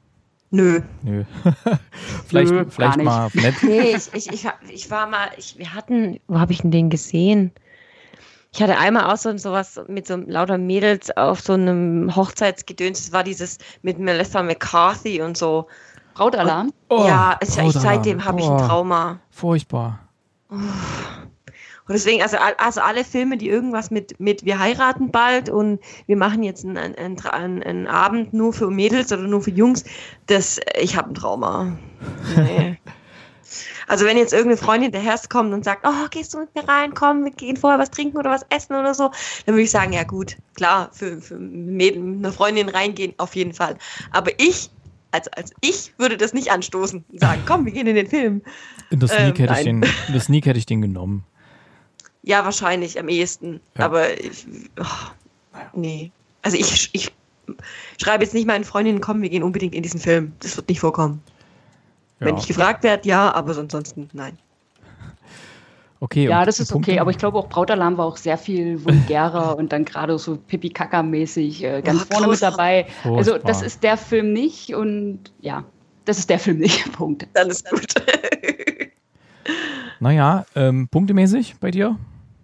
Nö. Nö. vielleicht Nö, vielleicht mal nett. Nee, ich, ich, ich, ich war mal, ich, wir hatten, wo habe ich denn den gesehen? Ich hatte einmal auch so sowas mit so lauter Mädels auf so einem Hochzeitsgedöns. Das war dieses mit Melissa McCarthy und so. Brautalarm? Oh, ja, es, ich, seitdem habe ich ein oh, Trauma. Furchtbar. Oh. Und deswegen, also, also alle Filme, die irgendwas mit, mit wir heiraten bald und wir machen jetzt einen, einen, einen, einen Abend nur für Mädels oder nur für Jungs, das, ich habe ein Trauma. Nee. Also wenn jetzt irgendeine Freundin daherst kommt und sagt, oh, gehst du mit mir rein, komm, wir gehen vorher was trinken oder was essen oder so, dann würde ich sagen, ja gut, klar, für, für eine Freundin reingehen, auf jeden Fall. Aber ich, als, als ich würde das nicht anstoßen und sagen, komm, wir gehen in den Film. In der Sneak, ähm, hätte, ich den, in der Sneak hätte ich den genommen. Ja, wahrscheinlich am ehesten. Ja. Aber ich, oh, nee. Also ich, ich schreibe jetzt nicht meinen Freundinnen, komm, wir gehen unbedingt in diesen Film. Das wird nicht vorkommen. Ja. Wenn ich gefragt werde, ja, aber ansonsten nein. Okay. Ja, das ist okay, aber ich glaube auch Brautalarm war auch sehr viel vulgärer und dann gerade so Pipi-Kaka-mäßig äh, ganz oh, vorne mit dabei. Furchtbar. Also das ist der Film nicht und ja, das ist der Film nicht. Punkt. Dann ist gut. Naja, ähm, punktemäßig bei dir?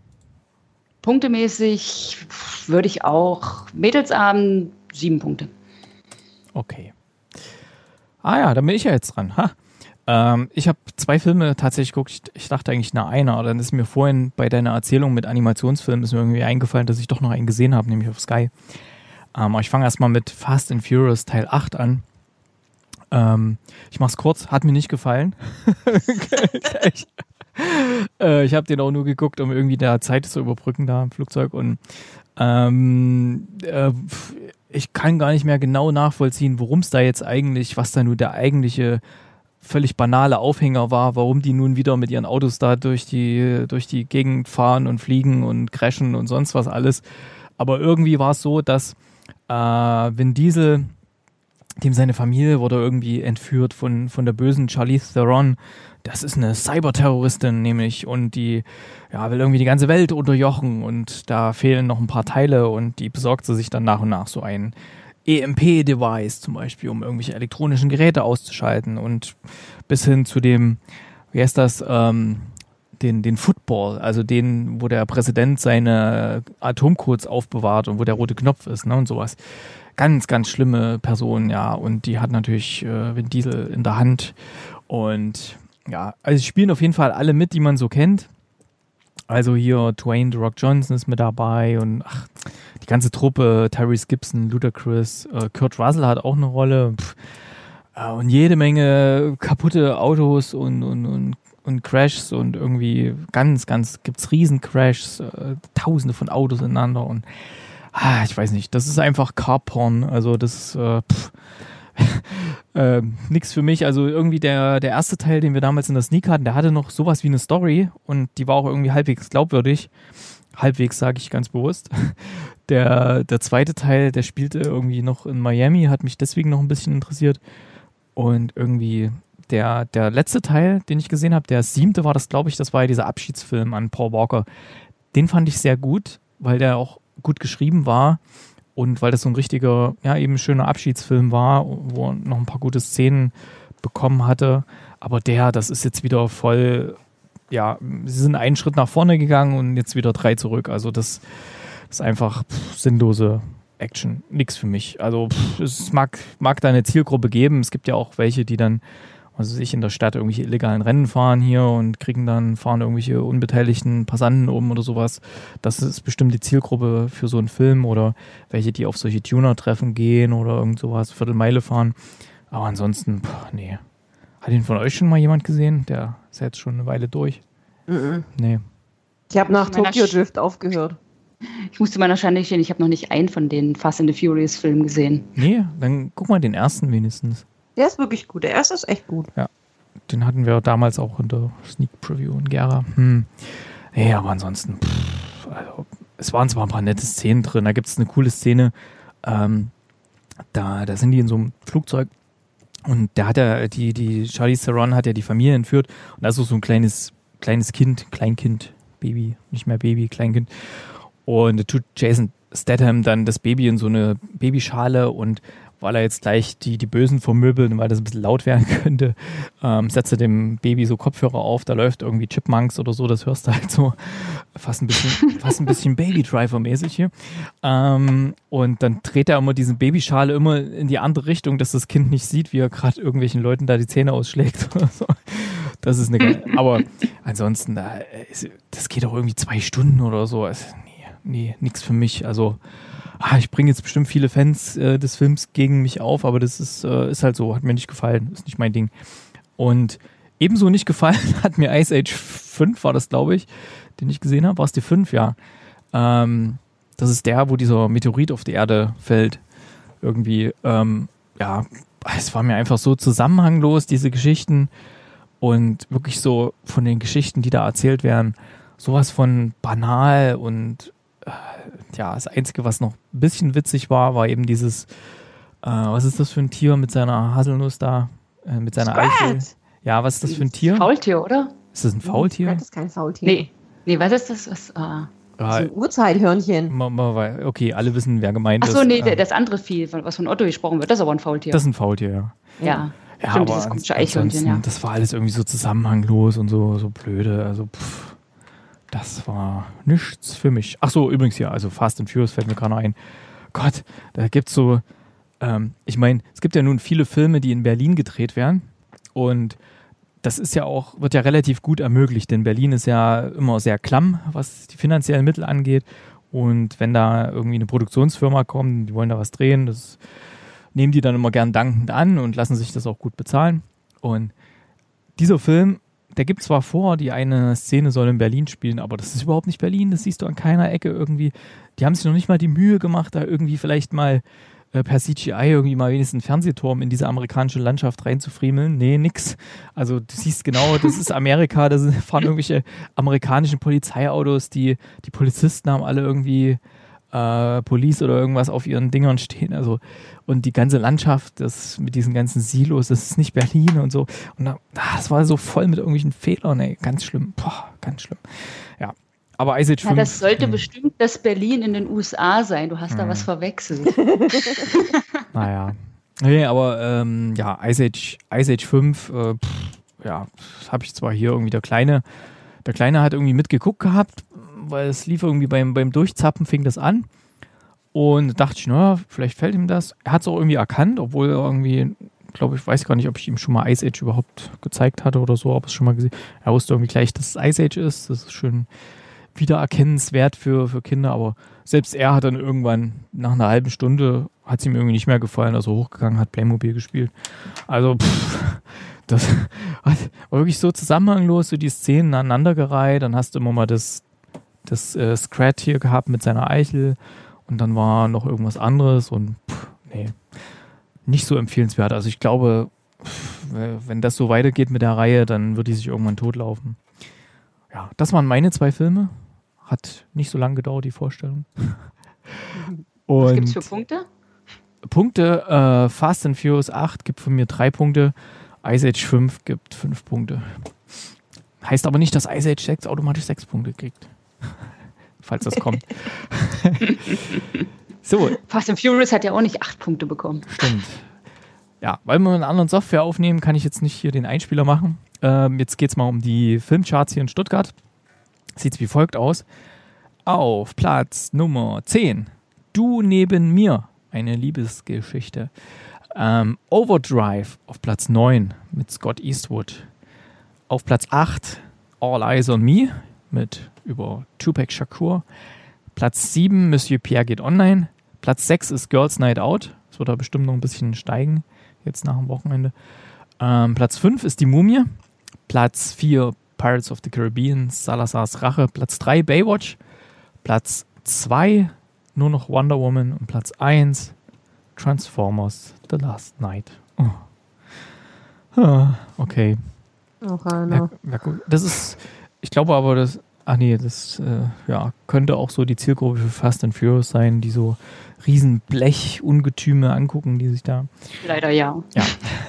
Punktemäßig würde ich auch Mädelsabend sieben Punkte. Okay. Ah ja, dann bin ich ja jetzt dran. Ha. Ähm, ich habe zwei Filme tatsächlich geguckt. Ich, ich dachte eigentlich nur einer. Aber dann ist mir vorhin bei deiner Erzählung mit Animationsfilmen ist mir irgendwie eingefallen, dass ich doch noch einen gesehen habe, nämlich auf Sky. Ähm, aber ich fange erstmal mit Fast and Furious Teil acht an. Ähm, ich mach's kurz, hat mir nicht gefallen. ich äh, ich habe den auch nur geguckt, um irgendwie da Zeit zu überbrücken da im Flugzeug und ähm, äh, ich kann gar nicht mehr genau nachvollziehen, worum es da jetzt eigentlich, was da nur der eigentliche völlig banale Aufhänger war, warum die nun wieder mit ihren Autos da durch die, durch die Gegend fahren und fliegen und crashen und sonst was alles. Aber irgendwie war es so, dass äh, Vin Diesel dem seine Familie wurde irgendwie entführt von, von der bösen Charlize Theron. Das ist eine Cyberterroristin nämlich und die ja, will irgendwie die ganze Welt unterjochen und da fehlen noch ein paar Teile und die besorgt sie sich dann nach und nach so ein E M P-Device zum Beispiel, um irgendwelche elektronischen Geräte auszuschalten und bis hin zu dem, wie heißt das, ähm, den, den Football, also den, wo der Präsident seine Atomcodes aufbewahrt und wo der rote Knopf ist, ne, und sowas. Ganz, ganz schlimme Person, ja, und die hat natürlich äh, Vin Diesel in der Hand und ja, also spielen auf jeden Fall alle mit, die man so kennt. Also hier Dwayne The Rock Johnson ist mit dabei und ach, die ganze Truppe, Tyrese Gibson, Ludacris, äh, Kurt Russell hat auch eine Rolle. Pff, äh, und jede Menge kaputte Autos und, und, und, und Crashs und irgendwie ganz, ganz, gibt's riesen Crashs, äh, tausende von Autos ineinander und ah, ich weiß nicht, das ist einfach Carporn, also das ist äh, pff, äh, nix für mich. Also irgendwie der, der erste Teil, den wir damals in der Sneak hatten, der hatte noch sowas wie eine Story und die war auch irgendwie halbwegs glaubwürdig. Halbwegs, sage ich ganz bewusst. Der, der zweite Teil, der spielte irgendwie noch in Miami, hat mich deswegen noch ein bisschen interessiert. Und irgendwie der, der letzte Teil, den ich gesehen habe, der siebte war das, glaube ich, das war ja dieser Abschiedsfilm an Paul Walker. Den fand ich sehr gut, weil der auch gut geschrieben war. Und weil das so ein richtiger, ja, eben schöner Abschiedsfilm war, wo er noch ein paar gute Szenen bekommen hatte. Aber der, das ist jetzt wieder voll, ja, sie sind einen Schritt nach vorne gegangen und jetzt wieder drei zurück. Also das ist einfach pff, sinnlose Action. Nix für mich. Also pff, es mag, mag da eine Zielgruppe geben. Es gibt ja auch welche, die dann, also sich in der Stadt irgendwelche illegalen Rennen fahren hier und kriegen dann, fahren irgendwelche unbeteiligten Passanten um oder sowas. Das ist bestimmt die Zielgruppe für so einen Film oder welche, die auf solche Tuner-Treffen gehen oder irgend sowas, Viertelmeile fahren. Aber ansonsten, pff, nee. Hat ihn von euch schon mal jemand gesehen? Der ist jetzt schon eine Weile durch. Mhm. Nee. Ich habe nach Meiner Tokyo Sch- Drift aufgehört. Ich musste meiner Schande stehen, ich habe noch nicht einen von den Fast and the Furious Filmen gesehen. Nee, dann guck mal den ersten wenigstens. Der ist wirklich gut. Der erste ist echt gut. Den hatten wir damals auch in der Sneak Preview in Gera. Hm. Nee, aber ansonsten, pff, also, es waren zwar ein paar nette Szenen drin. Da gibt es eine coole Szene. Ähm, da, da sind die in so einem Flugzeug und der hat ja, die, die Charlize Theron hat ja die Familie entführt und da ist so ein kleines, kleines Kind, Kleinkind, Baby, nicht mehr Baby, Kleinkind. Und da tut Jason Statham dann das Baby in so eine Babyschale und weil er jetzt gleich die, die Bösen vermöbelt und weil das ein bisschen laut werden könnte, ähm, setzt er dem Baby so Kopfhörer auf, da läuft irgendwie Chipmunks oder so, das hörst du halt so fast ein bisschen, fast ein bisschen Baby Driver-mäßig hier. Ähm, und dann dreht er immer diese Babyschale immer in die andere Richtung, dass das Kind nicht sieht, wie er gerade irgendwelchen Leuten da die Zähne ausschlägt oder so. Das ist eine geile, aber ansonsten, da, das geht auch irgendwie zwei Stunden oder so. Also, nee, nee, nix für mich. Also, ah, ich bringe jetzt bestimmt viele Fans äh, des Films gegen mich auf, aber das ist, äh, ist halt so, hat mir nicht gefallen, ist nicht mein Ding. Und ebenso nicht gefallen hat mir Ice Age fünf, war das, glaube ich, den ich gesehen habe. War es die fünf? Ja. Ähm, das ist der, wo dieser Meteorit auf die Erde fällt. Irgendwie, ähm, ja, es war mir einfach so zusammenhanglos, diese Geschichten. Und wirklich so von den Geschichten, die da erzählt werden, sowas von banal und ja, das Einzige, was noch ein bisschen witzig war, war eben dieses, äh, was ist das für ein Tier mit seiner Haselnuss da, äh, mit seiner Squat. Eichel? Ja, was ist das für ein Tier? Faultier, oder? Ist das ein Faultier? Das ist kein Faultier. Nee. Nee, was ist das? Was, ah. Das ist ein Urzeithörnchen. Ma- ma- Okay, alle wissen, wer gemeint ist. Achso, nee, Äh, das andere Vieh, von- was von Otto gesprochen wird, das ist aber ein Faultier. Das ist ein Faultier, ja. ja. Ja, Stimmt, aber dieses komische ans- Eichhörnchen, ansonsten, ja. das war alles irgendwie so zusammenhanglos und so, so blöde. Also, pff, das war nichts für mich. Ach so, übrigens ja, also Fast and Furious fällt mir gerade noch ein. Gott, da gibt's so, ähm, ich meine, es gibt ja nun viele Filme, die in Berlin gedreht werden und das ist ja auch, wird ja relativ gut ermöglicht, denn Berlin ist ja immer sehr klamm, was die finanziellen Mittel angeht und wenn da irgendwie eine Produktionsfirma kommt, die wollen da was drehen, das nehmen die dann immer gern dankend an und lassen sich das auch gut bezahlen. Und dieser Film, der gibt zwar vor, die eine Szene soll in Berlin spielen, aber das ist überhaupt nicht Berlin, das siehst du an keiner Ecke irgendwie. Die haben sich noch nicht mal die Mühe gemacht, da irgendwie vielleicht mal äh, per C G I irgendwie mal wenigstens einen Fernsehturm in diese amerikanische Landschaft reinzufriemeln. Nee, nix. Also du siehst genau, das ist Amerika, da sind, fahren irgendwelche amerikanischen Polizeiautos, die, die Polizisten haben alle irgendwie äh, Police oder irgendwas auf ihren Dingern stehen. Also, und die ganze Landschaft, das mit diesen ganzen Silos, das ist nicht Berlin und so. Und da, das war so voll mit irgendwelchen Fehlern, ey. Ganz schlimm. Boah, ganz schlimm. Ja. Aber Ice Age Ja, fünf... das sollte mh. bestimmt das Berlin in den U S A sein. Du hast Hm. da was verwechselt. Naja. Nee, aber ähm, ja, Ice Age, Ice Age fünf, äh, pff, ja, habe ich zwar hier irgendwie der Kleine, der Kleine hat irgendwie mitgeguckt gehabt, weil es lief irgendwie beim, beim Durchzappen, fing das an. Und da dachte ich, naja, vielleicht fällt ihm das. Er hat es auch irgendwie erkannt, obwohl er irgendwie, glaube ich, weiß gar nicht, ob ich ihm schon mal Ice Age überhaupt gezeigt hatte oder so, ob es schon mal gesehen. Er wusste irgendwie gleich, dass es Ice Age ist. Das ist schön wiedererkennenswert für, für Kinder, aber selbst er hat dann irgendwann nach einer halben Stunde, hat es ihm irgendwie nicht mehr gefallen, also hochgegangen, hat Playmobil gespielt. Also pff, das war wirklich so zusammenhanglos, so die Szenen aneinandergereiht, dann hast du immer mal das, das äh, Scrat hier gehabt mit seiner Eichel und dann war noch irgendwas anderes und pff, nee, nicht so empfehlenswert. Also ich glaube, pff, wenn das so weitergeht mit der Reihe, dann wird die sich irgendwann totlaufen. Ja, das waren meine zwei Filme. Hat nicht so lange gedauert, die Vorstellung. Und Was gibt's für Punkte? Punkte, äh, Fast and Furious acht gibt von mir drei Punkte, Ice Age fünf gibt fünf Punkte. Heißt aber nicht, dass Ice Age sechs automatisch sechs Punkte kriegt. Falls das kommt. So. Fast and Furious hat ja auch nicht acht Punkte bekommen. Stimmt. Ja, weil wir eine andere Software aufnehmen, kann ich jetzt nicht hier den Einspieler machen. Ähm, jetzt geht es mal um die Filmcharts hier in Stuttgart. Sieht es wie folgt aus. Auf Platz Nummer zehn. Du neben mir. Eine Liebesgeschichte. Ähm, Overdrive auf Platz neun mit Scott Eastwood. Auf Platz acht All Eyes on Me mit über Tupac Shakur. Platz sieben Monsieur Pierre geht online. Platz sechs ist Girls Night Out. Das wird da bestimmt noch ein bisschen steigen, jetzt nach dem Wochenende. Ähm, Platz fünf ist Die Mumie. Platz vier Pirates of the Caribbean, Salazar's Rache. Platz drei Baywatch. Platz zwei nur noch Wonder Woman. Und Platz eins Transformers The Last Night. Oh. Ah, okay. Noch einer. Ja, ja, gut. Das ist, ich glaube aber, das, ach nee, das äh, ja, könnte auch so die Zielgruppe für Fast and Furious sein, die so riesen Blech-Ungetüme angucken, die sich da... Leider ja. Ja.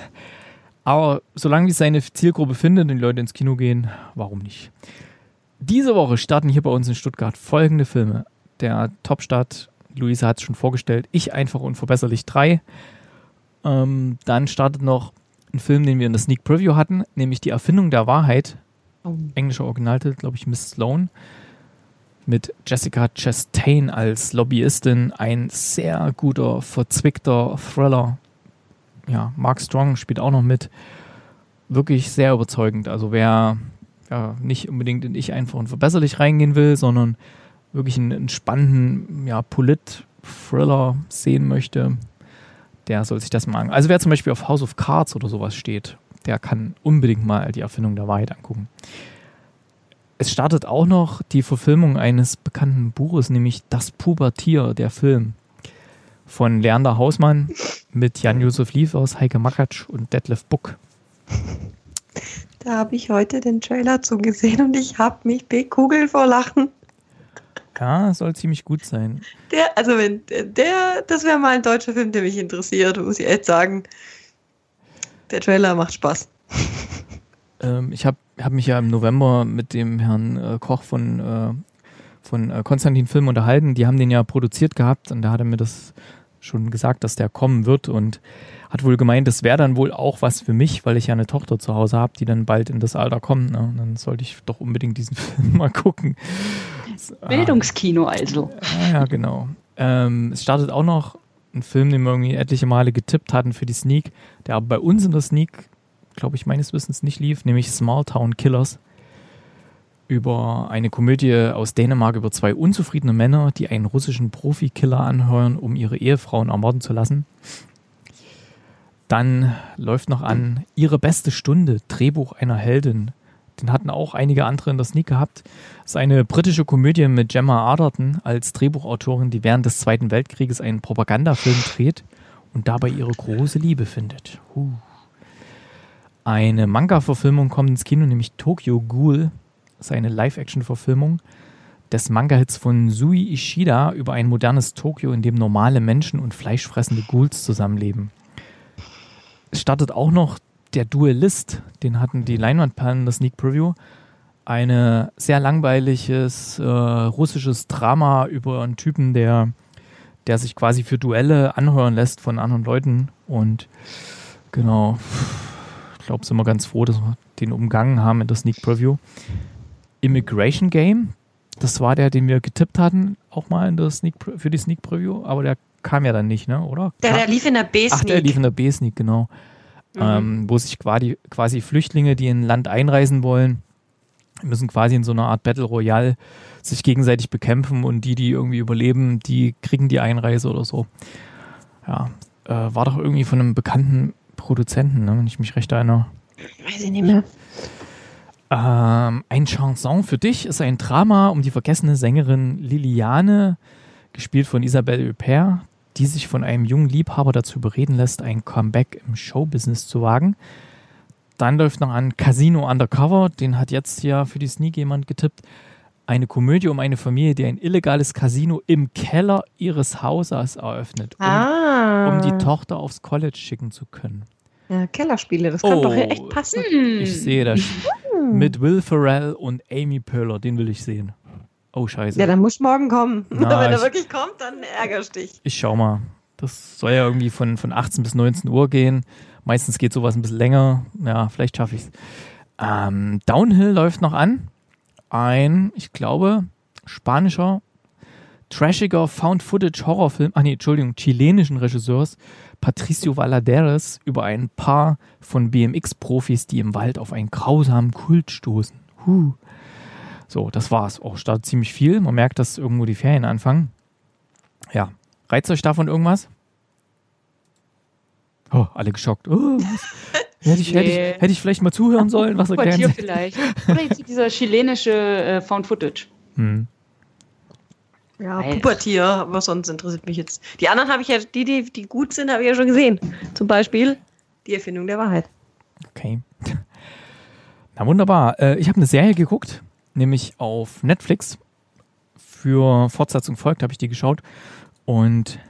Aber solange es seine Zielgruppe findet und die Leute ins Kino gehen, warum nicht? Diese Woche starten hier bei uns in Stuttgart folgende Filme. Der Topstart, Luisa hat es schon vorgestellt, Ich einfach unverbesserlich drei. Ähm, dann startet noch ein Film, den wir in der Sneak Preview hatten, nämlich Die Erfindung der Wahrheit. Oh. Englischer Originaltitel, glaube ich, Miss Sloan. Mit Jessica Chastain als Lobbyistin. Ein sehr guter, verzwickter Thriller. Ja, Mark Strong spielt auch noch mit. Wirklich sehr überzeugend. Also wer ja, nicht unbedingt in Ich einfach unverbesserlich reingehen will, sondern wirklich einen, einen spannenden ja, Polit-Thriller sehen möchte, der soll sich das mal angucken. Also wer zum Beispiel auf House of Cards oder sowas steht, der kann unbedingt mal Die Erfindung der Wahrheit angucken. Es startet auch noch die Verfilmung eines bekannten Buches, nämlich Das Pubertier, der Film. Von Leander Hausmann mit Jan-Josef Liefers, Heike Makatsch und Detlef Buck. Da habe ich heute den Trailer zugesehen und ich habe mich bekugelt vor Lachen. Ja, soll ziemlich gut sein. Der, also wenn der, das wäre mal ein deutscher Film, der mich interessiert, muss ich echt sagen. Der Trailer macht Spaß. Ähm, ich habe hab mich ja im November mit dem Herrn äh, Koch von, äh, von äh, Konstantin Film unterhalten. Die haben den ja produziert gehabt und da hat er mir das schon gesagt, dass der kommen wird und hat wohl gemeint, das wäre dann wohl auch was für mich, weil ich ja eine Tochter zu Hause habe, die dann bald in das Alter kommt. Ne? Und dann sollte ich doch unbedingt diesen Film mal gucken. Bildungskino also. Ah, ja, genau. Ähm, es startet auch noch ein Film, den wir irgendwie etliche Male getippt hatten für die Sneak, der aber bei uns in der Sneak, glaube ich, meines Wissens nicht lief, nämlich Small Town Killers. Über eine Komödie aus Dänemark über zwei unzufriedene Männer, die einen russischen Profikiller anheuern, um ihre Ehefrauen ermorden zu lassen. Dann läuft noch an Ihre beste Stunde, Drehbuch einer Heldin. Den hatten auch einige andere in der Sneak gehabt. Das ist eine britische Komödie mit Gemma Arterton als Drehbuchautorin, die während des Zweiten Weltkrieges einen Propagandafilm dreht und dabei ihre große Liebe findet. Huh. Eine Manga-Verfilmung kommt ins Kino, nämlich Tokyo Ghoul. Das ist eine Live-Action-Verfilmung. des Manga-Hits von Sui Ishida über ein modernes Tokio, in dem normale Menschen und fleischfressende Ghouls zusammenleben. Es startet auch noch der Duellist, den hatten die Leinwandperlen in der Sneak Preview. Ein sehr langweiliges äh, russisches Drama über einen Typen, der, der sich quasi für Duelle anhören lässt von anderen Leuten. Und genau, ich glaube, sind wir ganz froh, dass wir den umgangen haben in der Sneak Preview. Immigration Game, das war der, den wir getippt hatten, auch mal in der Sneak, für die Sneak Preview, aber der kam ja dann nicht, ne? Oder? Der, der lief in der B-Sneak. Ach, der lief in der B-Sneak, genau. Mhm. Ähm, wo sich quasi, quasi Flüchtlinge, die in ein Land einreisen wollen, müssen quasi in so einer Art Battle Royale sich gegenseitig bekämpfen und die, die irgendwie überleben, die kriegen die Einreise oder so. Ja, äh, war doch irgendwie von einem bekannten Produzenten, ne, wenn ich mich recht erinnere. Weiß ich nicht mehr. Ähm, ein Chanson für dich ist ein Drama um die vergessene Sängerin Liliane, gespielt von Isabelle Huppert, die sich von einem jungen Liebhaber dazu bereden lässt, ein Comeback im Showbusiness zu wagen. Dann läuft noch an Casino Undercover, den hat jetzt ja für die Sneak jemand getippt. Eine Komödie um eine Familie, die ein illegales Casino im Keller ihres Hauses eröffnet, um, ah. um die Tochter aufs College schicken zu können. Ja, Kellerspiele, das kann oh, doch echt passen. Ich sehe das. Mit Will Ferrell und Amy Poehler, den will ich sehen. Oh, scheiße. Ja, dann muss morgen kommen. Na, wenn er ich, wirklich kommt, dann ärgerst dich. Ich schau mal. Das soll ja irgendwie von, von achtzehn bis neunzehn Uhr gehen. Meistens geht sowas ein bisschen länger. Ja, vielleicht schaffe ich es. Ähm, Downhill läuft noch an. Ein, ich glaube, spanischer, trashiger Found-Footage-Horrorfilm, ach nee, Entschuldigung, chilenischen Regisseurs Patricio Valaderes über ein Paar von B M X-Profis, die im Wald auf einen grausamen Kult stoßen. Huh. So, das war's. Oh, startet ziemlich viel. Man merkt, dass irgendwo die Ferien anfangen. Ja. Reizt euch davon irgendwas? Oh, alle geschockt. Oh, hätte, ich, nee. hätte, ich, hätte ich vielleicht mal zuhören sollen, was er gerne vielleicht. Oder jetzt dieser chilenische äh, Found Footage. Hm. Ja, Pubertier, aber sonst interessiert mich jetzt. Die anderen habe ich ja, die, die, die gut sind, habe ich ja schon gesehen. Zum Beispiel Die Erfindung der Wahrheit. Okay. Na wunderbar. Äh, ich habe eine Serie geguckt, nämlich auf Netflix. Für Fortsetzung folgt habe ich die geschaut. Und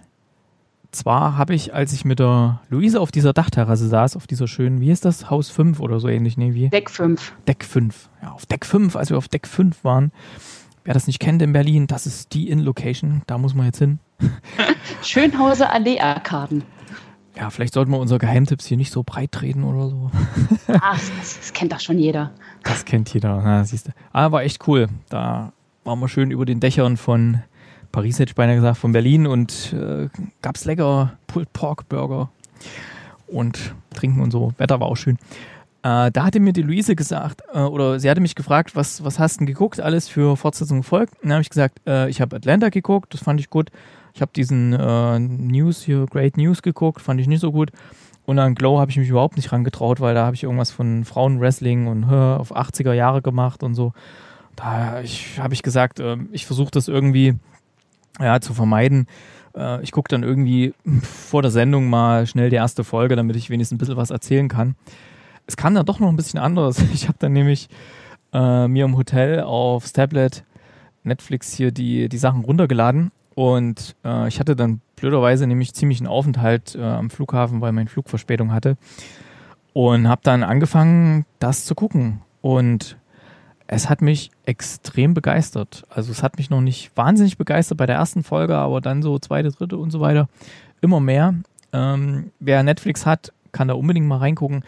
zwar habe ich, als ich mit der Luise auf dieser Dachterrasse saß, auf dieser schönen, wie ist das, Haus fünf oder so ähnlich, nee, wie? Deck fünf. Deck fünf. Ja, auf Deck fünf, als wir auf Deck fünf waren. Wer das nicht kennt in Berlin, das ist die In-Location, da muss man jetzt hin. Schönhauser Allee-Arkaden. Ja, vielleicht sollten wir unsere Geheimtipps hier nicht so breit treten oder so. Ach, das, das kennt doch schon jeder. Das kennt jeder, na, siehst du. Aber war echt cool. Da waren wir schön über den Dächern von Paris, hätte ich beinahe gesagt, von Berlin und äh, gab's lecker Pulled Pork Burger und trinken und so. Wetter war auch schön. Äh, da hatte mir die Luise gesagt, äh, oder sie hatte mich gefragt, was, was hast du denn geguckt, alles für Fortsetzung folgt. Dann habe ich gesagt, äh, ich habe Atlanta geguckt, das fand ich gut. Ich habe diesen äh, News hier, Great News geguckt, fand ich nicht so gut. Und an Glow habe ich mich überhaupt nicht rangetraut, weil da habe ich irgendwas von Frauenwrestling und hör, auf achtziger Jahre gemacht und so. Da habe ich, hab ich gesagt, äh, ich versuche das irgendwie ja, zu vermeiden. Äh, ich gucke dann irgendwie vor der Sendung mal schnell die erste Folge, damit ich wenigstens ein bisschen was erzählen kann. Es kam dann doch noch ein bisschen anders. Ich habe dann nämlich äh, mir im Hotel aufs Tablet Netflix hier die, die Sachen runtergeladen und äh, ich hatte dann blöderweise nämlich ziemlich einen Aufenthalt äh, am Flughafen, weil mein Flug Verspätung hatte und habe dann angefangen, das zu gucken und es hat mich extrem begeistert. Also es hat mich noch nicht wahnsinnig begeistert bei der ersten Folge, aber dann so zweite, dritte und so weiter immer mehr. Ähm, wer Netflix hat, kann da unbedingt mal reingucken.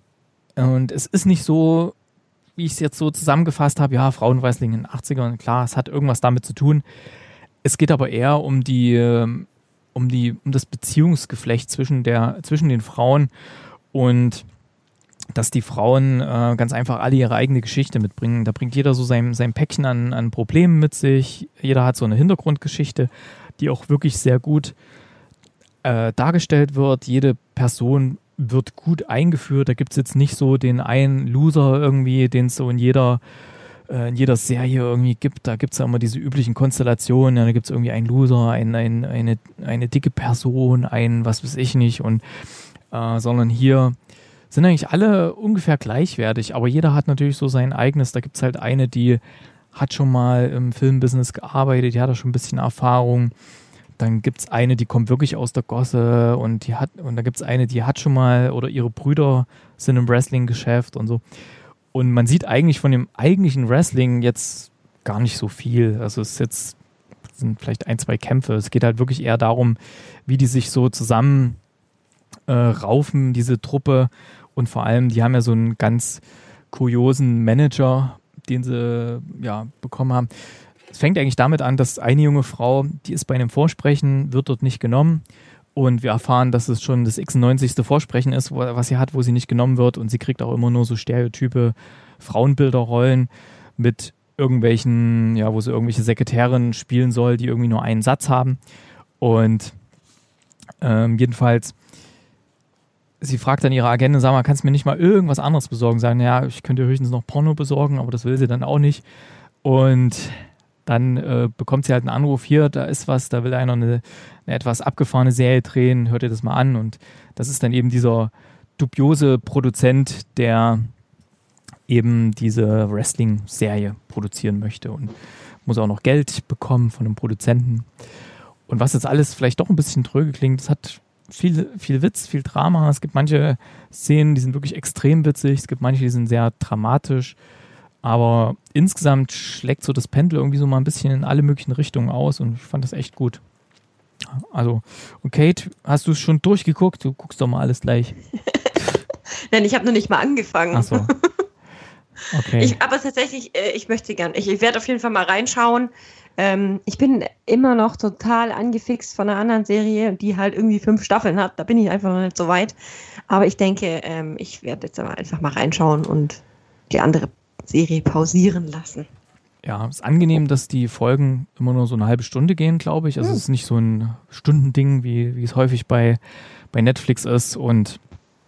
Und es ist nicht so, wie ich es jetzt so zusammengefasst habe, ja, Frauenwrestling in den achtzigern, klar, es hat irgendwas damit zu tun. Es geht aber eher um die, um die, um das Beziehungsgeflecht zwischen der, zwischen den Frauen und dass die Frauen äh, ganz einfach alle ihre eigene Geschichte mitbringen. Da bringt jeder so sein, sein Päckchen an, an Problemen mit sich. Jeder hat so eine Hintergrundgeschichte, die auch wirklich sehr gut äh, dargestellt wird. Jede Person wird gut eingeführt. Da gibt es jetzt nicht so den einen Loser irgendwie, den es so in jeder, äh, in jeder Serie irgendwie gibt. Da gibt es ja immer diese üblichen Konstellationen. Ja, da gibt es irgendwie einen Loser, ein, ein, eine, eine dicke Person, ein was weiß ich nicht. Und, äh, sondern hier sind eigentlich alle ungefähr gleichwertig. Aber jeder hat natürlich so sein eigenes. Da gibt es halt eine, die hat schon mal im Filmbusiness gearbeitet, die hat da schon ein bisschen Erfahrung. Dann gibt es eine, die kommt wirklich aus der Gosse und die hat, und da gibt es eine, die hat schon mal, oder ihre Brüder sind im Wrestling-Geschäft und so. Und man sieht eigentlich von dem eigentlichen Wrestling jetzt gar nicht so viel. Also es ist jetzt, sind vielleicht ein, zwei Kämpfe. Es geht halt wirklich eher darum, wie die sich so zusammen äh, raufen, diese Truppe. Und vor allem, die haben ja so einen ganz kuriosen Manager, den sie ja bekommen haben. Es fängt eigentlich damit an, dass eine junge Frau, die ist bei einem Vorsprechen, wird dort nicht genommen. Und wir erfahren, dass es schon das x-neunzigste Vorsprechen ist, wo, was sie hat, wo sie nicht genommen wird. Und sie kriegt auch immer nur so Stereotype Frauenbilderrollen mit irgendwelchen, ja, wo sie irgendwelche Sekretärinnen spielen soll, die irgendwie nur einen Satz haben. Und ähm, jedenfalls, sie fragt dann ihre Agentin, sag mal, kannst du mir nicht mal irgendwas anderes besorgen? Sagen, ja, ich könnte höchstens noch Porno besorgen, aber das will sie dann auch nicht. Und dann äh, bekommt sie halt einen Anruf, hier, da ist was, da will einer eine, eine etwas abgefahrene Serie drehen, hört ihr das mal an. Und das ist dann eben dieser dubiose Produzent, der eben diese Wrestling-Serie produzieren möchte und muss auch noch Geld bekommen von einem Produzenten. Und was jetzt alles vielleicht doch ein bisschen tröge klingt, es hat viel, viel Witz, viel Drama. Es gibt manche Szenen, die sind wirklich extrem witzig, es gibt manche, die sind sehr dramatisch. Aber insgesamt schlägt so das Pendel irgendwie so mal ein bisschen in alle möglichen Richtungen aus und ich fand das echt gut. Also, und Kate, hast du es schon durchgeguckt? Du guckst doch mal alles gleich. Nein, ich habe noch nicht mal angefangen. Ach so. Okay. Ich, aber tatsächlich, äh, ich möchte gern, ich, ich werde auf jeden Fall mal reinschauen. Ähm, ich bin immer noch total angefixt von einer anderen Serie, die halt irgendwie fünf Staffeln hat. Da bin ich einfach noch nicht so weit. Aber ich denke, ähm, ich werde jetzt aber einfach mal reinschauen und die andere Serie pausieren lassen. Ja, es ist angenehm, dass die Folgen immer nur so eine halbe Stunde gehen, glaube ich. Also hm. es ist nicht so ein Stundending, wie, wie es häufig bei, bei Netflix ist und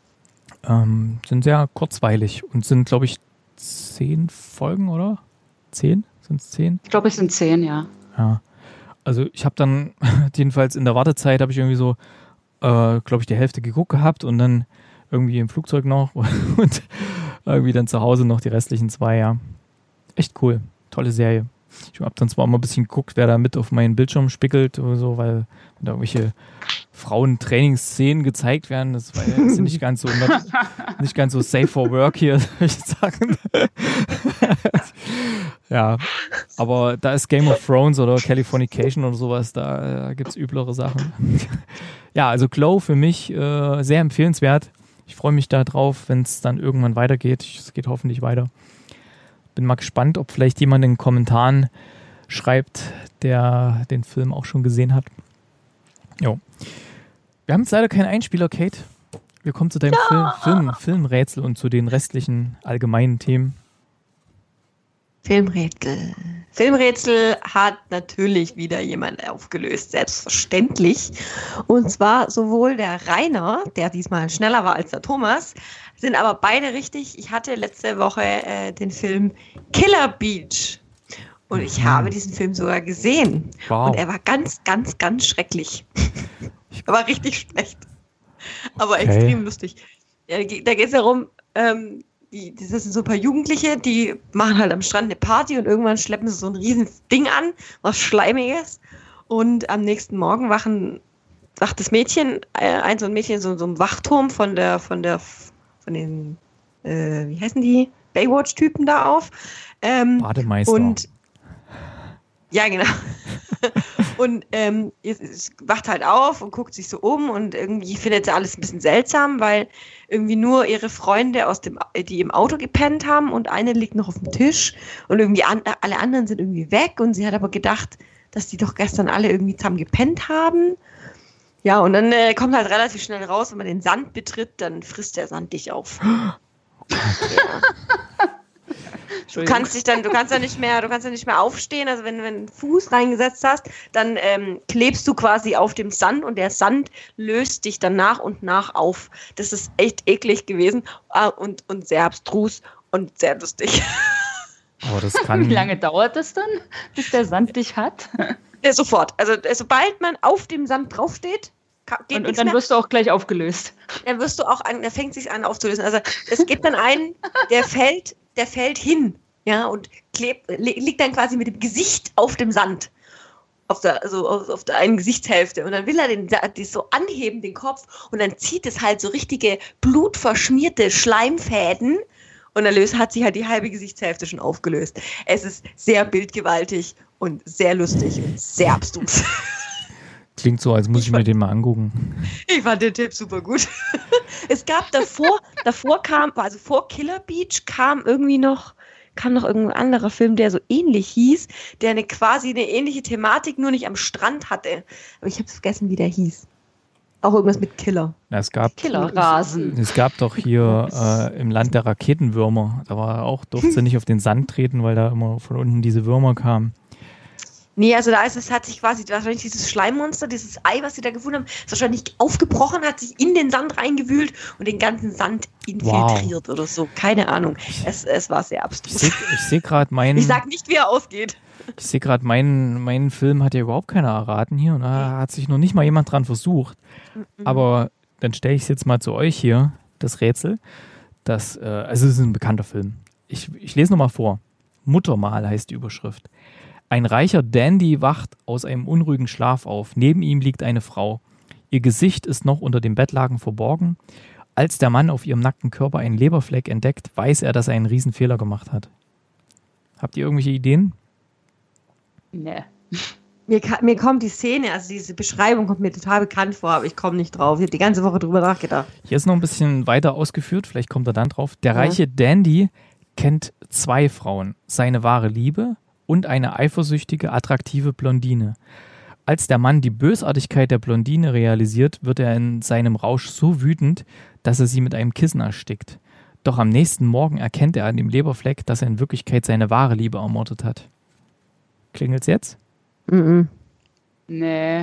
ähm, sind sehr kurzweilig und sind, glaube ich, zehn Folgen, oder? Zehn? Sind es zehn? Ich glaube, es sind zehn, ja. Ja. Also ich habe dann jedenfalls in der Wartezeit habe ich irgendwie so, äh, glaube ich, die Hälfte geguckt gehabt und dann irgendwie im Flugzeug noch und irgendwie dann zu Hause noch die restlichen zwei, ja. Echt cool. Tolle Serie. Ich habe dann zwar auch mal ein bisschen geguckt, wer da mit auf meinen Bildschirm spickelt oder so, weil da irgendwelche Frauentrainingsszenen gezeigt werden. Das war ja ist nicht ganz so nicht ganz so safe for work hier, solche Sachen. Ja, aber da ist Game of Thrones oder Californication oder sowas, da, da gibt es üblere Sachen. Ja, also Glow für mich äh, sehr empfehlenswert. Ich freue mich da drauf, wenn es dann irgendwann weitergeht. Es geht hoffentlich weiter. Bin mal gespannt, ob vielleicht jemand in den Kommentaren schreibt, der den Film auch schon gesehen hat. Jo. Wir haben jetzt leider keinen Einspieler, Kate. Wir kommen zu deinem ja. Film, Film, Filmrätsel und zu den restlichen allgemeinen Themen. Filmrätsel. Filmrätsel hat natürlich wieder jemand aufgelöst, selbstverständlich. Und zwar sowohl der Rainer, der diesmal schneller war als der Thomas, sind aber beide richtig. Ich hatte letzte Woche äh, den Film Killer Beach und ich habe diesen Film sogar gesehen. Wow. Und er war ganz, ganz, ganz schrecklich. Er war richtig schlecht, aber okay. Extrem lustig. Ja, da geht es darum, ähm, die, das sind so ein paar Jugendliche, die machen halt am Strand eine Party und irgendwann schleppen sie so ein riesen Ding an, was Schleimiges. Und am nächsten Morgen wachen, wacht das Mädchen, äh, ein so ein Mädchen in so, so einem Wachturm von der, von der, von den, äh, wie heißen die, Baywatch-Typen da auf. Ähm, Bademeister. Und ja, genau. Und ähm, es, es wacht halt auf und guckt sich so um und irgendwie findet sie alles ein bisschen seltsam, weil irgendwie nur ihre Freunde, aus dem, die im Auto gepennt haben und eine liegt noch auf dem Tisch und irgendwie an, alle anderen sind irgendwie weg und sie hat aber gedacht, dass die doch gestern alle irgendwie zusammen gepennt haben. Ja, und dann äh, kommt halt relativ schnell raus, wenn man den Sand betritt, dann frisst der Sand dich auf. Ja. Du kannst dich dann, du kannst ja nicht mehr, du kannst ja nicht mehr aufstehen. Also wenn, wenn du einen Fuß reingesetzt hast, dann ähm, klebst du quasi auf dem Sand und der Sand löst dich dann nach und nach auf. Das ist echt eklig gewesen äh, und, und sehr abstrus und sehr lustig. Aber das kann... Wie lange dauert das dann, bis der Sand dich hat? Ja, sofort. Also sobald man auf dem Sand draufsteht, geht und, und dann mehr. Wirst du auch gleich aufgelöst. Dann wirst du auch an, der fängt sich an aufzulösen. Also es gibt dann einen, der fällt, der fällt hin ja, und klebt, liegt dann quasi mit dem Gesicht auf dem Sand. Auf der, also auf, auf der einen Gesichtshälfte. Und dann will er den, die so anheben, den Kopf, und dann zieht es halt so richtige blutverschmierte Schleimfäden. Und dann löst, hat sich halt die halbe Gesichtshälfte schon aufgelöst. Es ist sehr bildgewaltig und sehr lustig und sehr abstrus. Klingt so, als muss ich, ich mir den mal angucken. Ich fand den Tipp super gut. Es gab davor, davor kam, also vor Killer Beach kam irgendwie noch, kam noch irgendein anderer Film, der so ähnlich hieß, der eine quasi eine ähnliche Thematik, nur nicht am Strand hatte. Aber ich habe vergessen, wie der hieß. Auch irgendwas mit Killer. Ja, es gab Killerrasen. Es gab doch hier äh, im Land der Raketenwürmer. Da war auch, durfte sie nicht auf den Sand treten, weil da immer von unten diese Würmer kamen. Nee, also da ist es, hat sich quasi wahrscheinlich dieses Schleimmonster, dieses Ei, was sie da gefunden haben, ist wahrscheinlich aufgebrochen, hat sich in den Sand reingewühlt und den ganzen Sand infiltriert wow. oder so. Keine Ahnung. Es, es war sehr abstrus. Ich sehe seh gerade meinen... Ich sag nicht, wie er ausgeht. Ich sehe gerade, meinen, meinen Film hat ja überhaupt keiner erraten hier und da hat sich noch nicht mal jemand dran versucht. Mhm. Aber dann stelle ich es jetzt mal zu euch hier, das Rätsel. Das, äh, also es ist ein bekannter Film. Ich, ich lese nochmal vor. Muttermal heißt die Überschrift. Ein reicher Dandy wacht aus einem unruhigen Schlaf auf. Neben ihm liegt eine Frau. Ihr Gesicht ist noch unter dem Bettlaken verborgen. Als der Mann auf ihrem nackten Körper einen Leberfleck entdeckt, weiß er, dass er einen Riesenfehler gemacht hat. Habt ihr irgendwelche Ideen? Nee. Mir, mir kommt die Szene, also diese Beschreibung kommt mir total bekannt vor, aber ich komme nicht drauf. Ich habe die ganze Woche drüber nachgedacht. Hier ist noch ein bisschen weiter ausgeführt, vielleicht kommt er dann drauf. Der ja. reiche Dandy kennt zwei Frauen, seine wahre Liebe und eine eifersüchtige, attraktive Blondine. Als der Mann die Bösartigkeit der Blondine realisiert, wird er in seinem Rausch so wütend, dass er sie mit einem Kissen erstickt. Doch am nächsten Morgen erkennt er an dem Leberfleck, dass er in Wirklichkeit seine wahre Liebe ermordet hat. Klingelt's jetzt? Mhm. Nee.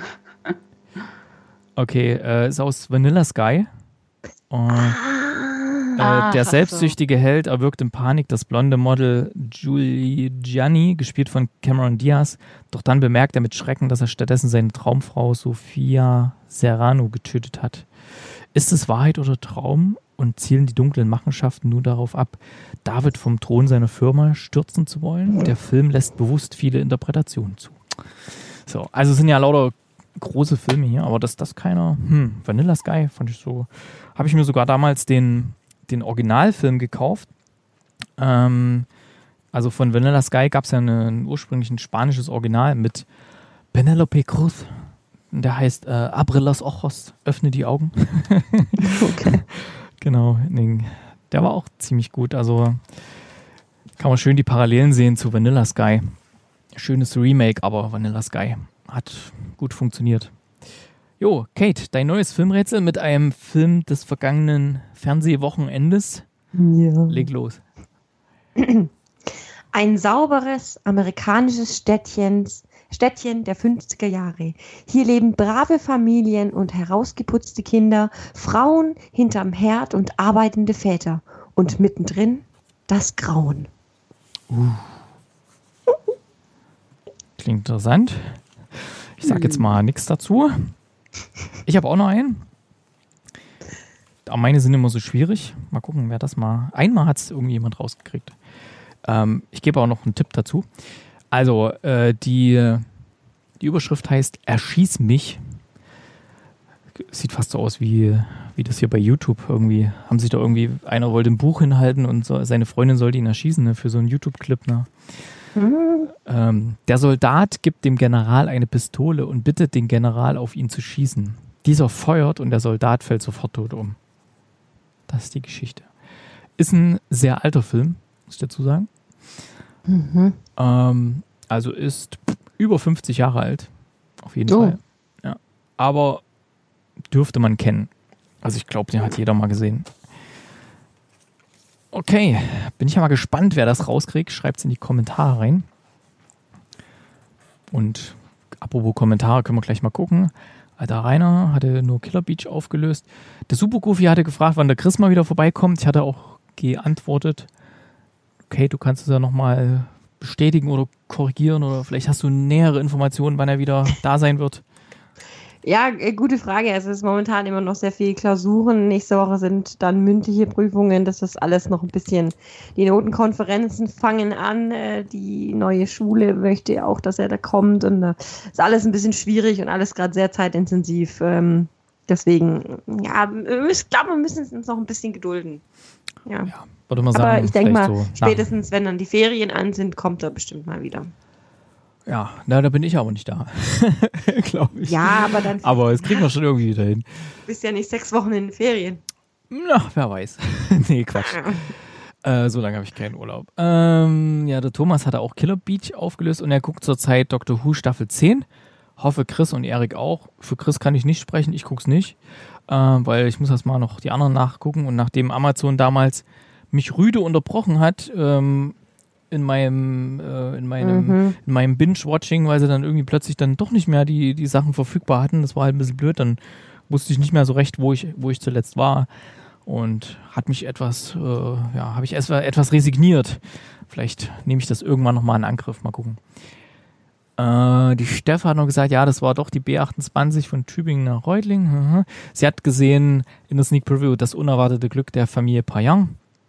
Okay, äh, ist aus Vanilla Sky. Und, äh, ah, der selbstsüchtige so. Held erwirkt in Panik das blonde Model Julie Gianni, gespielt von Cameron Diaz. Doch dann bemerkt er mit Schrecken, dass er stattdessen seine Traumfrau Sofia Serrano getötet hat. Ist es Wahrheit oder Traum? Und zielen die dunklen Machenschaften nur darauf ab, David vom Thron seiner Firma stürzen zu wollen? Der Film lässt bewusst viele Interpretationen zu. So, also es sind ja lauter große Filme hier, aber dass das keiner, hm, Vanilla Sky fand ich so, habe ich mir sogar damals den, den Originalfilm gekauft. Ähm, also von Vanilla Sky gab es ja eine, ein ursprünglich ein spanisches Original mit Penélope Cruz. Der heißt äh, Abre los ojos, öffne die Augen. Okay. Genau, der war auch ziemlich gut. Also kann man schön die Parallelen sehen zu Vanilla Sky. Schönes Remake, aber Vanilla Sky hat gut funktioniert. Jo, Kate, dein neues Filmrätsel mit einem Film des vergangenen Fernsehwochenendes. Ja. Leg los. Ein sauberes amerikanisches Städtchen, Städtchen der fünfziger Jahre. Hier leben brave Familien und herausgeputzte Kinder, Frauen hinterm Herd und arbeitende Väter. Und mittendrin das Grauen. Uh. Klingt interessant. Ich sag jetzt mal nichts dazu. Ich habe auch noch einen. Aber meine sind immer so schwierig. Mal gucken, wer das mal... Einmal hat es irgendwie jemand rausgekriegt. Ähm, ich gebe auch noch einen Tipp dazu. Also, äh, die, die Überschrift heißt Erschieß mich. Sieht fast so aus wie, wie das hier bei YouTube irgendwie. Haben sich da irgendwie... Einer wollte ein Buch hinhalten und so, seine Freundin sollte ihn erschießen, ne, für so einen YouTube-Clip, ne? Mhm. Ähm, der Soldat gibt dem General eine Pistole und bittet den General, auf ihn zu schießen. Dieser feuert und der Soldat fällt sofort tot um. Das ist die Geschichte. Ist ein sehr alter Film, muss ich dazu sagen. Mhm. Ähm, also ist über fünfzig Jahre alt. Auf jeden oh. Fall. Ja. Aber dürfte man kennen. Also ich glaube, den hat jeder mal gesehen. Okay, bin ich ja mal gespannt, wer das rauskriegt. Schreibt es in die Kommentare rein. Und apropos Kommentare, können wir gleich mal gucken. Alter Rainer hatte nur Killer Beach aufgelöst. Der Super Goofy hatte gefragt, wann der Chris mal wieder vorbeikommt. Ich hatte auch geantwortet. Okay, du kannst es ja nochmal bestätigen oder korrigieren oder vielleicht hast du nähere Informationen, wann er wieder da sein wird. Ja, äh, gute Frage. Also es ist momentan immer noch sehr viel Klausuren. Nächste Woche sind dann mündliche Prüfungen. Das ist alles noch ein bisschen, die Notenkonferenzen fangen an. Äh, die neue Schule möchte auch, dass er da kommt. Und äh, ist alles ein bisschen schwierig und alles gerade sehr zeitintensiv. Ähm, deswegen, ja, ich glaube, wir müssen uns noch ein bisschen gedulden. Ja, ja würde man sagen. Aber ich denke mal, so spätestens wenn dann die Ferien an sind, kommt er bestimmt mal wieder. Ja, na, da bin ich aber nicht da, glaube ich. Ja, aber dann... Aber das kriegen wir schon irgendwie wieder hin. Du bist ja nicht sechs Wochen in den Ferien. Na, wer weiß. Nee, Quatsch. äh, so lange habe ich keinen Urlaub. Ähm, ja, der Thomas hat auch Killer Beach aufgelöst und er guckt zurzeit Doctor Who Staffel zehn. Hoffe Chris und Erik auch. Für Chris kann ich nicht sprechen, ich guck's nicht. Äh, weil ich muss erst mal noch die anderen nachgucken. Und nachdem Amazon damals mich rüde unterbrochen hat, ähm, in meinem äh, in meinem Mhm. in meinem Binge-Watching, weil sie dann irgendwie plötzlich dann doch nicht mehr die die Sachen verfügbar hatten. Das war halt ein bisschen blöd. Dann wusste ich nicht mehr so recht, wo ich wo ich zuletzt war und hat mich etwas äh, ja habe ich erst etwas resigniert. Vielleicht nehme ich das irgendwann nochmal in Angriff. Mal gucken. Äh, die Steff hat noch gesagt, ja, das war doch die B achtundzwanzig von Tübingen nach Reutlingen. Mhm. Sie hat gesehen in der Sneak Preview das unerwartete Glück der Familie Payang.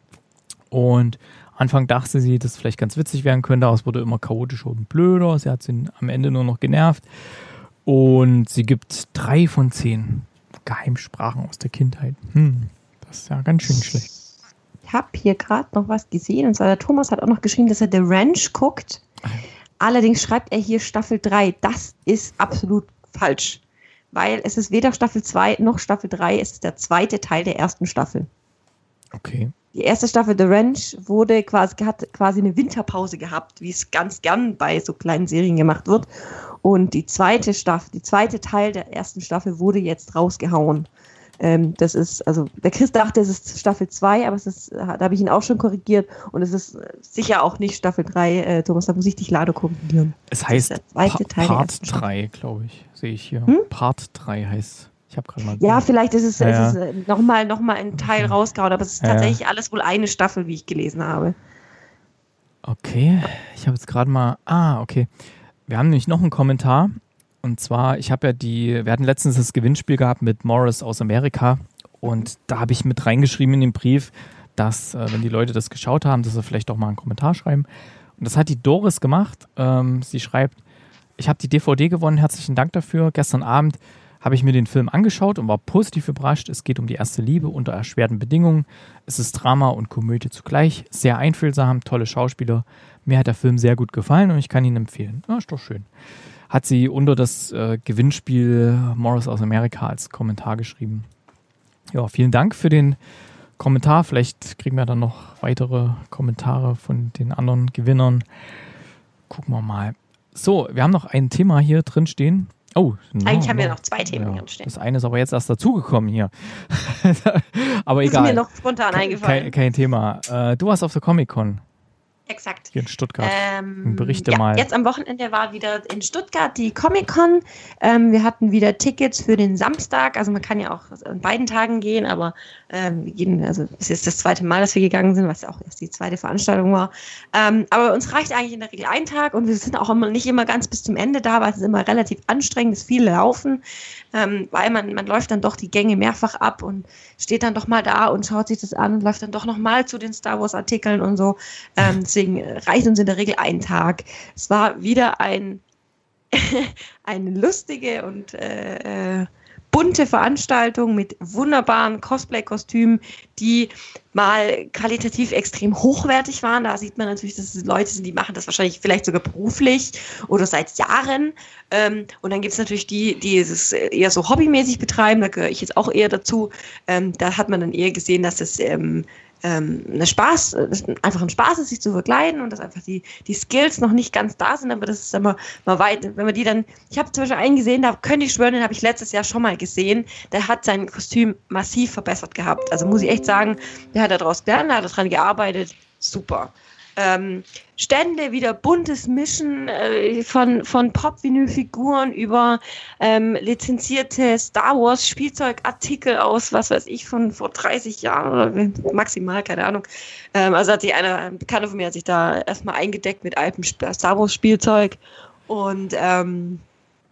Und Anfang dachte sie, dass es vielleicht ganz witzig werden könnte, aber es wurde immer chaotischer und blöder. Sie hat sie am Ende nur noch genervt. Und sie gibt drei von zehn Geheimsprachen aus der Kindheit. Hm, das ist ja ganz schön schlecht. Ich habe hier gerade noch was gesehen. Und zwar der Thomas hat auch noch geschrieben, dass er The Ranch guckt. Allerdings schreibt er hier Staffel drei. Das ist absolut falsch. Weil es ist weder Staffel zwei noch Staffel drei. Es ist der zweite Teil der ersten Staffel. Okay. Die erste Staffel The Ranch wurde quasi, hat quasi eine Winterpause gehabt, wie es ganz gern bei so kleinen Serien gemacht wird. Und die zweite Staffel, die zweite Teil der ersten Staffel wurde jetzt rausgehauen. Ähm, das ist, also der Chris dachte, es ist Staffel zwei, aber es ist, da habe ich ihn auch schon korrigiert. Und es ist sicher auch nicht Staffel drei. Äh, Thomas, da muss ich dich leider korrigieren. Es heißt der zweite pa- Teil der Part ersten Staffel. drei, glaube ich, sehe ich hier. Hm? Part drei heißt. Ich habe gerade mal. Ja, vielleicht ist es, Ja, ist es nochmal noch mal ein Teil rausgehauen, aber es ist Ja, tatsächlich alles wohl eine Staffel, wie ich gelesen habe. Okay, ich habe jetzt gerade mal. Ah, okay. Wir haben nämlich noch einen Kommentar. Und zwar, ich habe ja die. Wir hatten letztens das Gewinnspiel gehabt mit Morris aus Amerika. Und da habe ich mit reingeschrieben in den Brief, dass, äh, wenn die Leute das geschaut haben, dass sie vielleicht auch mal einen Kommentar schreiben. Und das hat die Doris gemacht. Ähm, sie schreibt: Ich habe die D V D gewonnen, herzlichen Dank dafür. Gestern Abend habe ich mir den Film angeschaut und war positiv überrascht. Es geht um die erste Liebe unter erschwerten Bedingungen. Es ist Drama und Komödie zugleich. Sehr einfühlsam, tolle Schauspieler. Mir hat der Film sehr gut gefallen und ich kann ihn empfehlen. Ja, ist doch schön. Hat sie unter das äh, Gewinnspiel Morris aus Amerika als Kommentar geschrieben. Ja, vielen Dank für den Kommentar. Vielleicht kriegen wir dann noch weitere Kommentare von den anderen Gewinnern. Gucken wir mal. So, wir haben noch ein Thema hier drin stehen. Oh, no, Eigentlich haben wir no. noch zwei Themen Ja, drin stehen. das eine ist aber jetzt erst dazugekommen hier. Aber Das ist egal. mir noch spontan Ke- eingefallen. Kein, kein Thema. Äh, du warst auf der Comic-Con Exakt. hier in Stuttgart. Ähm, Berichte ja, mal. Jetzt am Wochenende war wieder in Stuttgart die Comic-Con. Ähm, wir hatten wieder Tickets für den Samstag. Also man kann ja auch an beiden Tagen gehen, aber ähm, wir gehen, also es ist das zweite Mal, dass wir gegangen sind, was ja auch erst die zweite Veranstaltung war. Ähm, aber uns reicht eigentlich in der Regel ein Tag und wir sind auch immer, nicht immer ganz bis zum Ende da, weil es ist immer relativ anstrengend, es ist viel Laufen, ähm, weil man, man läuft dann doch die Gänge mehrfach ab und steht dann doch mal da und schaut sich das an und läuft dann doch noch mal zu den Star Wars Artikeln und so. Ähm, deswegen reicht uns in der Regel ein Tag. Es war wieder ein eine lustige und äh, äh, bunte Veranstaltung mit wunderbaren Cosplay-Kostümen, die mal qualitativ extrem hochwertig waren. Da sieht man natürlich, dass es Leute sind, die machen das wahrscheinlich vielleicht sogar beruflich oder seit Jahren. Ähm, und dann gibt es natürlich die, die es eher so hobbymäßig betreiben. Da gehöre ich jetzt auch eher dazu. Ähm, da hat man dann eher gesehen, dass das ähm, ähm, eine Spaß, einfach ein Spaß ist, sich zu verkleiden und dass einfach die, die Skills noch nicht ganz da sind, aber das ist immer mal weit, wenn man die dann, ich habe zum Beispiel einen gesehen, da könnte ich schwören, den habe ich letztes Jahr schon mal gesehen, der hat sein Kostüm massiv verbessert gehabt, also muss ich echt sagen, der hat daraus gelernt, der hat daran gearbeitet, super. Ähm, Stände, wieder buntes Mischen äh, von, von Pop-Vinyl-Figuren über ähm, lizenzierte Star Wars Spielzeugartikel aus, was weiß ich, von vor dreißig Jahren oder maximal, keine Ahnung. Ähm, also hat sich einer, ein Bekannter von mir hat sich da erstmal eingedeckt mit altem Star Wars Spielzeug und ähm,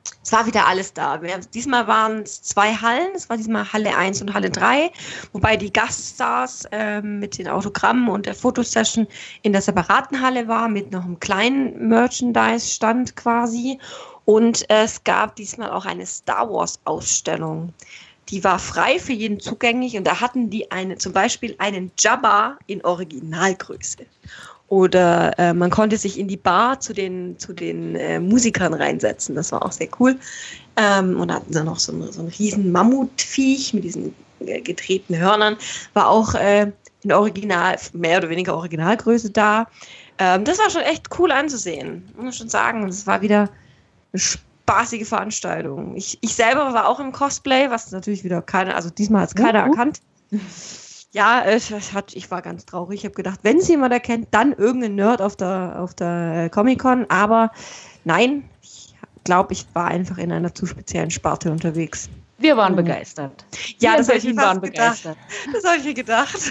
es war wieder alles da. Wir, diesmal waren es zwei Hallen, es war diesmal Halle eins und Halle drei, wobei die Gaststars äh, mit den Autogrammen und der Fotosession in der separaten Halle war, mit noch einem kleinen Merchandise-Stand quasi. Und äh, es gab diesmal auch eine Star Wars-Ausstellung. Die war frei für jeden zugänglich und da hatten die eine, zum Beispiel einen Jabba in Originalgröße. Oder äh, man konnte sich in die Bar zu den, zu den äh, Musikern reinsetzen. Das war auch sehr cool. Ähm, und hatten dann noch so ein, so ein riesen Mammutviech mit diesen äh, gedrehten Hörnern. War auch äh, in Original, mehr oder weniger Originalgröße da. Ähm, das war schon echt cool anzusehen. Muss man schon sagen. Es war wieder eine spaßige Veranstaltung. Ich, ich selber war auch im Cosplay, was natürlich wieder keiner, also diesmal hat es keiner uh-huh. erkannt. Ja, es, es hat, ich war ganz traurig. Ich habe gedacht, wenn es jemand erkennt, dann irgendein Nerd auf der, auf der Comic-Con. Aber nein, ich glaube, ich war einfach in einer zu speziellen Sparte unterwegs. Wir waren mhm. begeistert. Ja, Wir das habe ich mir waren begeistert. Das habe ich mir gedacht.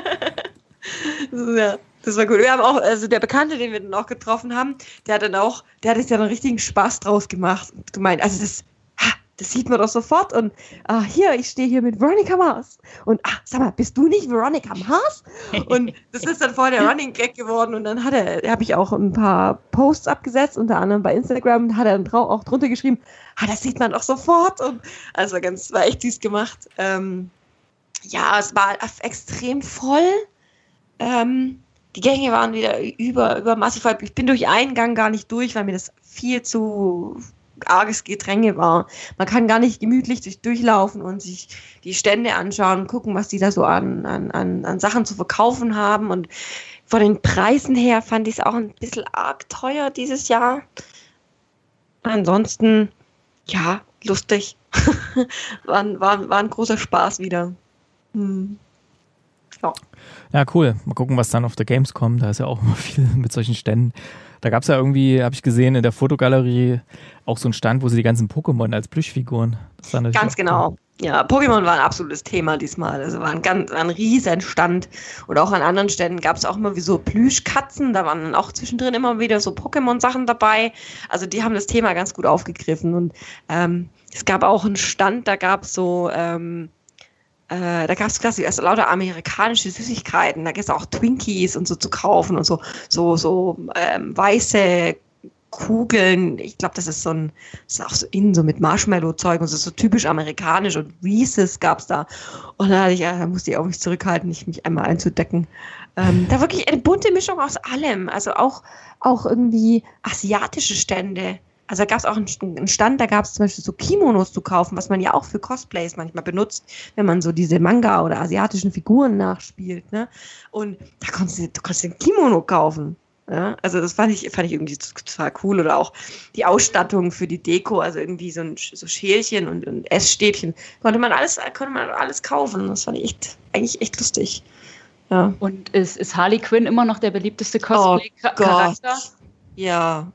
Ja, das war gut. Wir haben auch, also der Bekannte, den wir dann auch getroffen haben, der hat dann auch, der hat sich ja einen richtigen Spaß draus gemacht und gemeint, also das Das sieht man doch sofort. Und ah, hier, ich stehe hier mit Veronica Mars. Und ach, sag mal, bist du nicht Veronica Mars? Und das ist dann voll der Running Gag geworden. Und dann hat er, habe ich auch ein paar Posts abgesetzt, unter anderem bei Instagram, und hat er dann auch drunter geschrieben, ah, das sieht man doch sofort. Und also ganz, war echt süß gemacht. Ähm, ja, es war extrem voll. Ähm, die Gänge waren wieder über, übermassig voll. Ich bin durch einen Gang gar nicht durch, weil mir das viel zu arges Gedränge war. Man kann gar nicht gemütlich durch, durchlaufen und sich die Stände anschauen und gucken, was die da so an, an, an, an Sachen zu verkaufen haben. Und von den Preisen her fand ich es auch ein bisschen arg teuer dieses Jahr. Ansonsten, ja, lustig. war, war, war ein großer Spaß wieder. Hm. Ja. Ja, cool. Mal gucken, was dann auf der Gamescom, da ist ja auch immer viel mit solchen Ständen. Da gab es ja irgendwie, habe ich gesehen, in der Fotogalerie auch so einen Stand, wo sie die ganzen Pokémon als Plüschfiguren. Das war ganz genau. Cool. Ja, Pokémon war ein absolutes Thema diesmal. Also war ein ganz ein riesen Stand. Und auch an anderen Ständen gab es auch immer wie so Plüschkatzen. Da waren dann auch zwischendrin immer wieder so Pokémon-Sachen dabei. Also die haben das Thema ganz gut aufgegriffen. Und ähm, es gab auch einen Stand, da gab es so ähm, Äh, da gab es quasi also lauter amerikanische Süßigkeiten, da gibt es auch Twinkies und so zu kaufen und so so so ähm, weiße Kugeln. Ich glaube, das ist so ein, das ist auch so innen so mit Marshmallow-Zeug und so, so typisch amerikanisch, und Reese's gab es da. Und da, hatte ich, ja, da musste ich auch mich zurückhalten, nicht mich einmal einzudecken. Ähm, da wirklich eine bunte Mischung aus allem, also auch, auch irgendwie asiatische Stände. Also da gab es auch einen Stand, da gab es zum Beispiel so Kimonos zu kaufen, was man ja auch für Cosplays manchmal benutzt, wenn man so diese Manga- oder asiatischen Figuren nachspielt. Ne? Und da konntest du, du konntest ein Kimono kaufen. Ja? Also das fand ich, fand ich irgendwie total cool. Oder auch die Ausstattung für die Deko, also irgendwie so, ein, so Schälchen und, und Essstäbchen. Konnte man alles, konnte man alles kaufen. Das fand ich echt, eigentlich echt lustig. Ja. Und ist, ist Harley Quinn immer noch der beliebteste Cosplay-Charakter? Oh ja.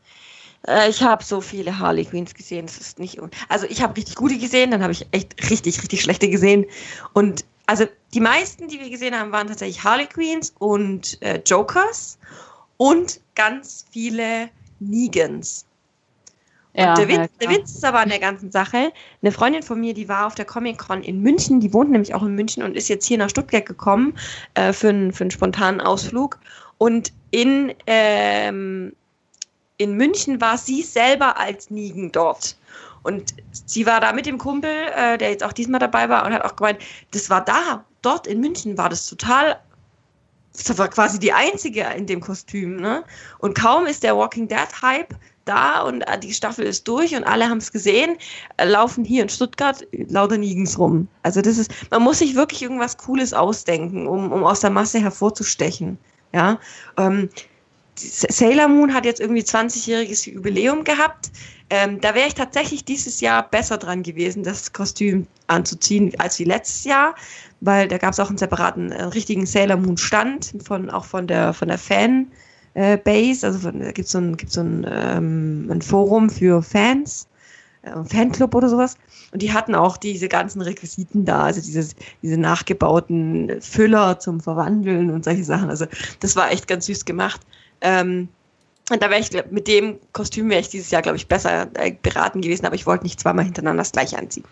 Ich habe so viele Harley Quinns gesehen, das ist nicht, also ich habe richtig gute gesehen, dann habe ich echt richtig, richtig schlechte gesehen, und also die meisten, die wir gesehen haben, waren tatsächlich Harley Quinns und äh, Jokers und ganz viele Negans. Und ja, der, Witz, ja, der Witz ist aber an der ganzen Sache, eine Freundin von mir, die war auf der Comic-Con in München, die wohnt nämlich auch in München und ist jetzt hier nach Stuttgart gekommen äh, für, einen, für einen spontanen Ausflug, und in ähm, In München war sie selber als Negan dort. Und sie war da mit dem Kumpel, äh, der jetzt auch diesmal dabei war, und hat auch gemeint, das war da, dort in München war das total, das war quasi die Einzige in dem Kostüm. Ne? Und kaum ist der Walking Dead-Hype da und äh, die Staffel ist durch und alle haben es gesehen, äh, laufen hier in Stuttgart lauter Negans rum. Also das ist, man muss sich wirklich irgendwas Cooles ausdenken, um, um aus der Masse hervorzustechen. Ja, ähm, Sailor Moon hat jetzt irgendwie zwanzigjähriges Jubiläum gehabt. Ähm, da wäre ich tatsächlich dieses Jahr besser dran gewesen, das Kostüm anzuziehen, als wie letztes Jahr, weil da gab es auch einen separaten, äh, richtigen Sailor Moon Stand, von, auch von der, von der Fan äh, Base. Also von, da gibt es so ein, gibt's so ein, ähm, ein Forum für Fans, äh, Fanclub oder sowas. Und die hatten auch diese ganzen Requisiten da, also dieses, diese nachgebauten Füller zum Verwandeln und solche Sachen. Also das war echt ganz süß gemacht. Ähm, Und da wäre ich, mit dem Kostüm wäre ich dieses Jahr, glaube ich, besser äh, beraten gewesen, aber ich wollte nicht zweimal hintereinander das gleiche anziehen.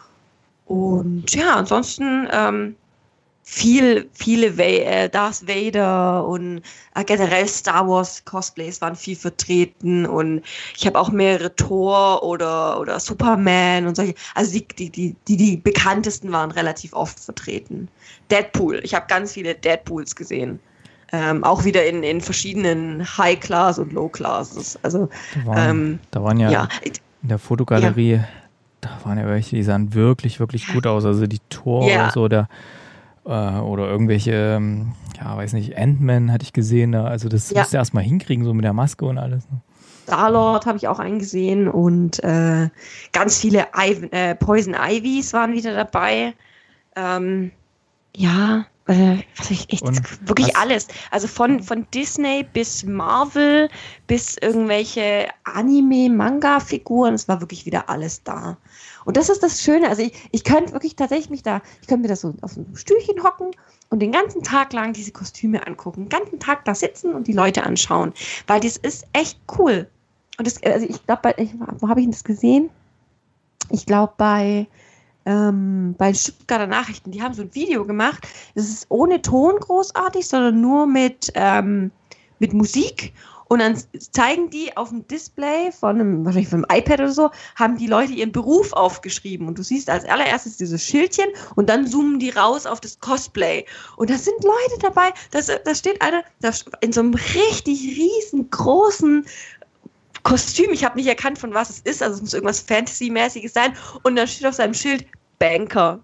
Und ja, ansonsten ähm, viel, viele Va- äh, Darth Vader und äh, generell Star Wars Cosplays waren viel vertreten und ich habe auch mehrere Thor oder, oder Superman und solche, also die, die, die, die, die bekanntesten waren relativ oft vertreten. Deadpool, ich habe ganz viele Deadpools gesehen. Ähm, auch wieder in, in verschiedenen High-Class und Low-Classes. Also, Da waren, ähm, da waren ja, ja. in der Fotogalerie, ja. da waren ja welche, die sahen wirklich, wirklich gut aus. Also die Thor Ja. oder so, der, äh, oder irgendwelche, ähm, ja, weiß nicht, Ant-Man hatte ich gesehen. Da. Also das Ja. musst du erstmal hinkriegen, so mit der Maske und alles. Ne? Star-Lord habe ich auch eingesehen und äh, ganz viele I- äh, Poison Ivys waren wieder dabei. Ähm, ja, äh, was ich echt, Und wirklich was- alles. Also von, von Disney bis Marvel bis irgendwelche Anime-Manga-Figuren, es war wirklich wieder alles da. Und das ist das Schöne, also ich, ich könnte wirklich tatsächlich mich da, ich könnte mir da so auf ein Stühlchen hocken und den ganzen Tag lang diese Kostüme angucken, den ganzen Tag da sitzen und die Leute anschauen, weil das ist echt cool. Und das, also ich glaube, wo habe ich denn das gesehen? Ich glaube bei ähm, bei Stuttgarter Nachrichten, die haben so ein Video gemacht, das ist ohne Ton großartig, sondern nur mit, ähm, mit Musik. Und dann zeigen die auf dem Display von einem, wahrscheinlich von einem iPad oder so, haben die Leute ihren Beruf aufgeschrieben. Und du siehst als allererstes dieses Schildchen und dann zoomen die raus auf das Cosplay. Und da sind Leute dabei, da steht einer da in so einem richtig riesengroßen Kostüm. Ich habe nicht erkannt, von was es ist. Also es muss irgendwas Fantasy-mäßiges sein. Und dann steht auf seinem Schild Banker.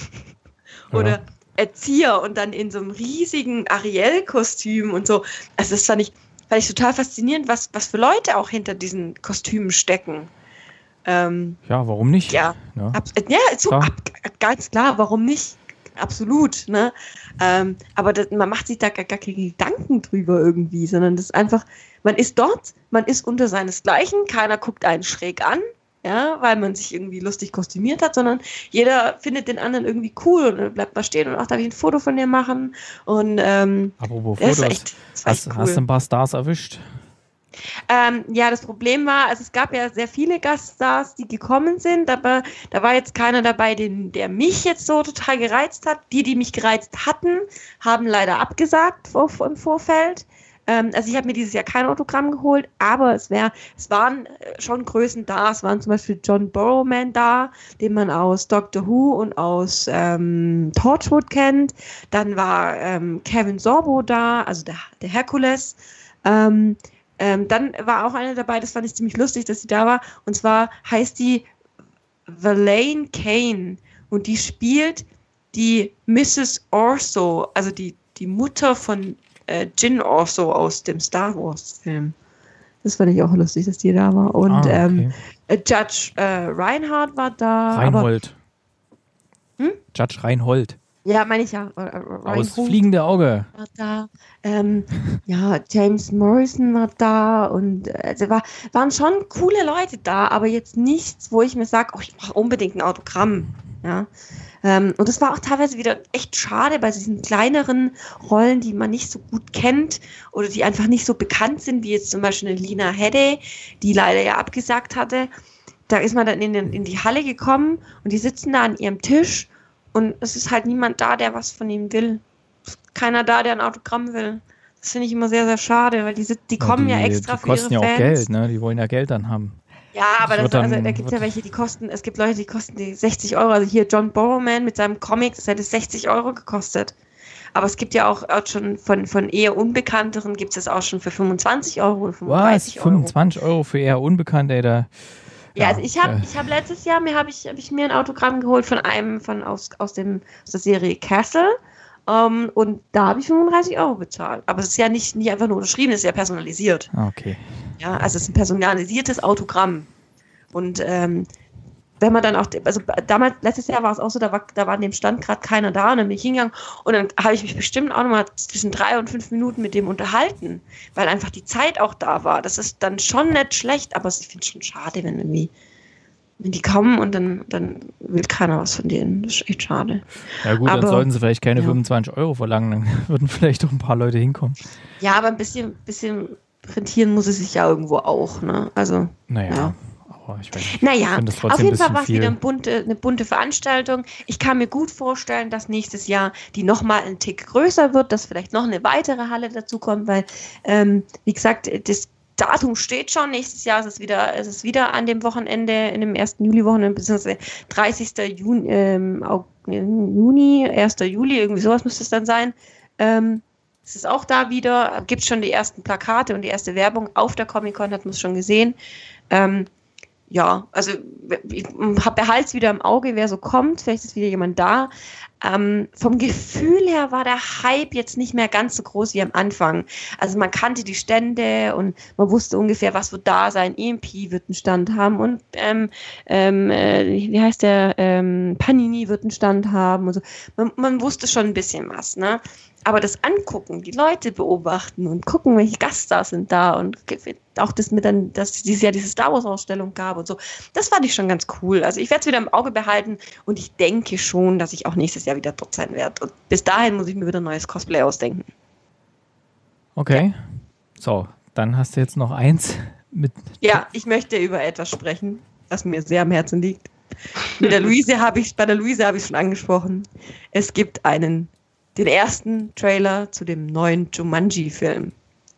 Oder Ja. Erzieher. Und dann in so einem riesigen Ariel-Kostüm und so. Also das fand ich... Fand ich total faszinierend, was, was für Leute auch hinter diesen Kostümen stecken. Ähm, Ja, warum nicht? ja, Ja. ab, ja so, Klar. ab, ganz klar, warum nicht? Absolut. Ne? Ähm, aber das, man macht sich da gar, gar keine Gedanken drüber irgendwie, sondern das ist einfach, man ist dort, man ist unter seinesgleichen, keiner guckt einen schräg an, ja, weil man sich irgendwie lustig kostümiert hat, sondern jeder findet den anderen irgendwie cool und dann bleibt mal stehen und ach, darf ich ein Foto von dir machen? Und ähm, Apropos das Fotos, war echt, das war hast, echt hast cool. du ein paar Stars erwischt? Ähm, ja, das Problem war, also es gab ja sehr viele Gaststars, die gekommen sind, aber da war jetzt keiner dabei, den, der mich jetzt so total gereizt hat. Die, die mich gereizt hatten, haben leider abgesagt vor, im Vorfeld. Ähm, also ich habe mir dieses Jahr kein Autogramm geholt, aber es, wär, es waren schon Größen da. Es waren zum Beispiel John Borrowman da, den man aus Doctor Who und aus ähm, Torchwood kennt. Dann war ähm, Kevin Sorbo da, also der, der Herkules. Ähm, Ähm, dann war auch eine dabei, das fand ich ziemlich lustig, dass sie da war. Und zwar heißt die Verlaine Kane. Und die spielt die Missus Orso, also die, die Mutter von äh, Jyn Orso aus dem Star Wars-Film. Das fand ich auch lustig, dass die da war. Und Ah, okay. ähm, äh, Judge äh, Reinhardt war da. Reinhold. Aber, hm? Judge Reinhold. Ja, meine ich ja. Äh, äh, Aus Reinhold Fliegende Auge. war da. Ähm, ja, James Morrison war da und äh, also war, waren schon coole Leute da, aber jetzt nichts, wo ich mir sage, oh, ich brauche unbedingt ein Autogramm. Ja. Ähm, und das war auch teilweise wieder echt schade bei diesen kleineren Rollen, die man nicht so gut kennt oder die einfach nicht so bekannt sind, wie jetzt zum Beispiel eine Lina Headey, die leider ja abgesagt hatte. Da ist man dann in, den, in die Halle gekommen und die sitzen da an ihrem Tisch und es ist halt niemand da, der was von ihm will. Keiner da, der ein Autogramm will. Das finde ich immer sehr, sehr schade, weil die, sit- die kommen die, ja extra die für ihre kosten ja Fans. auch Geld, ne? Die wollen ja Geld dann haben. Ja, aber Das das wird also, dann- da gibt es ja wird- welche, die kosten, es gibt Leute, die kosten die sechzig Euro. Also hier John Borrowman mit seinem Comic, das hätte sechzig Euro gekostet. Aber es gibt ja auch, auch schon von, von eher Unbekannteren, gibt es das auch schon für fünfundzwanzig Euro oder Was? fünfunddreißig Euro. fünfundzwanzig Euro für eher Unbekannte, ey, da. Ja, also ich habe äh, ich hab letztes Jahr mir habe ich, hab ich mir ein Autogramm geholt von einem von aus, aus, dem, aus der Serie Castle. Um, und da habe ich fünfunddreißig Euro bezahlt. Aber es ist ja nicht, nicht einfach nur unterschrieben, es ist ja personalisiert. ah, okay. Ja, also es ist ein personalisiertes Autogramm. Und ähm, wenn man dann auch, also damals, letztes Jahr war es auch so, da war, da war an dem Stand gerade keiner da und dann bin ich hingegangen und dann habe ich mich bestimmt auch nochmal zwischen drei und fünf Minuten mit dem unterhalten, weil einfach die Zeit auch da war. Das ist dann schon nicht schlecht, aber ich finde es schon schade, wenn irgendwie, wenn die kommen und dann, dann will keiner was von denen. Das ist echt schade. Ja gut, Aber- dann sollten sie vielleicht keine ja. fünfundzwanzig Euro verlangen, dann würden vielleicht auch ein paar Leute hinkommen. Ja, aber ein bisschen, bisschen rentieren muss es sich ja irgendwo auch, ne? Also, Naja, ja. aber ich weiß nicht. Naja, Ich finde das trotzdem auf jeden ein Fall bisschen war es viel. wieder eine bunte, eine bunte Veranstaltung. Ich kann mir gut vorstellen, dass nächstes Jahr die nochmal einen Tick größer wird, dass vielleicht noch eine weitere Halle dazu kommt, weil, ähm, wie gesagt, das Datum steht schon. Nächstes Jahr ist es wieder, ist es wieder an dem Wochenende, in dem ersten Juli-Wochenende, beziehungsweise dreißigsten Juni, ähm, Juni, ersten Juli, irgendwie sowas müsste es dann sein. Ähm, es ist auch da wieder, gibt es schon die ersten Plakate und die erste Werbung auf der Comic-Con, hat man es schon gesehen. Ähm, ja, also ich behalte es wieder im Auge, wer so kommt, vielleicht ist wieder jemand da. Ähm, vom Gefühl her war der Hype jetzt nicht mehr ganz so groß wie am Anfang. Also man kannte die Stände und man wusste ungefähr, was wird da sein. E M P wird einen Stand haben und ähm, ähm, äh, wie heißt der, ähm, Panini wird einen Stand haben und so. Man, man wusste schon ein bisschen was, ne? Aber das Angucken, die Leute beobachten und gucken, welche Gaststars sind da und auch das mit dann, dass es dieses Jahr diese Star Wars Ausstellung gab und so, das fand ich schon ganz cool. Also ich werde es wieder im Auge behalten und ich denke schon, dass ich auch nächstes Jahr wieder dort sein werde. Und bis dahin muss ich mir wieder ein neues Cosplay ausdenken. Okay. Ja. So, dann hast du jetzt noch eins mit. Ja, ich möchte über etwas sprechen, was mir sehr am Herzen liegt. Mit der Luise habe ich, bei der Luise habe ich schon angesprochen. Es gibt einen den ersten Trailer zu dem neuen Jumanji-Film.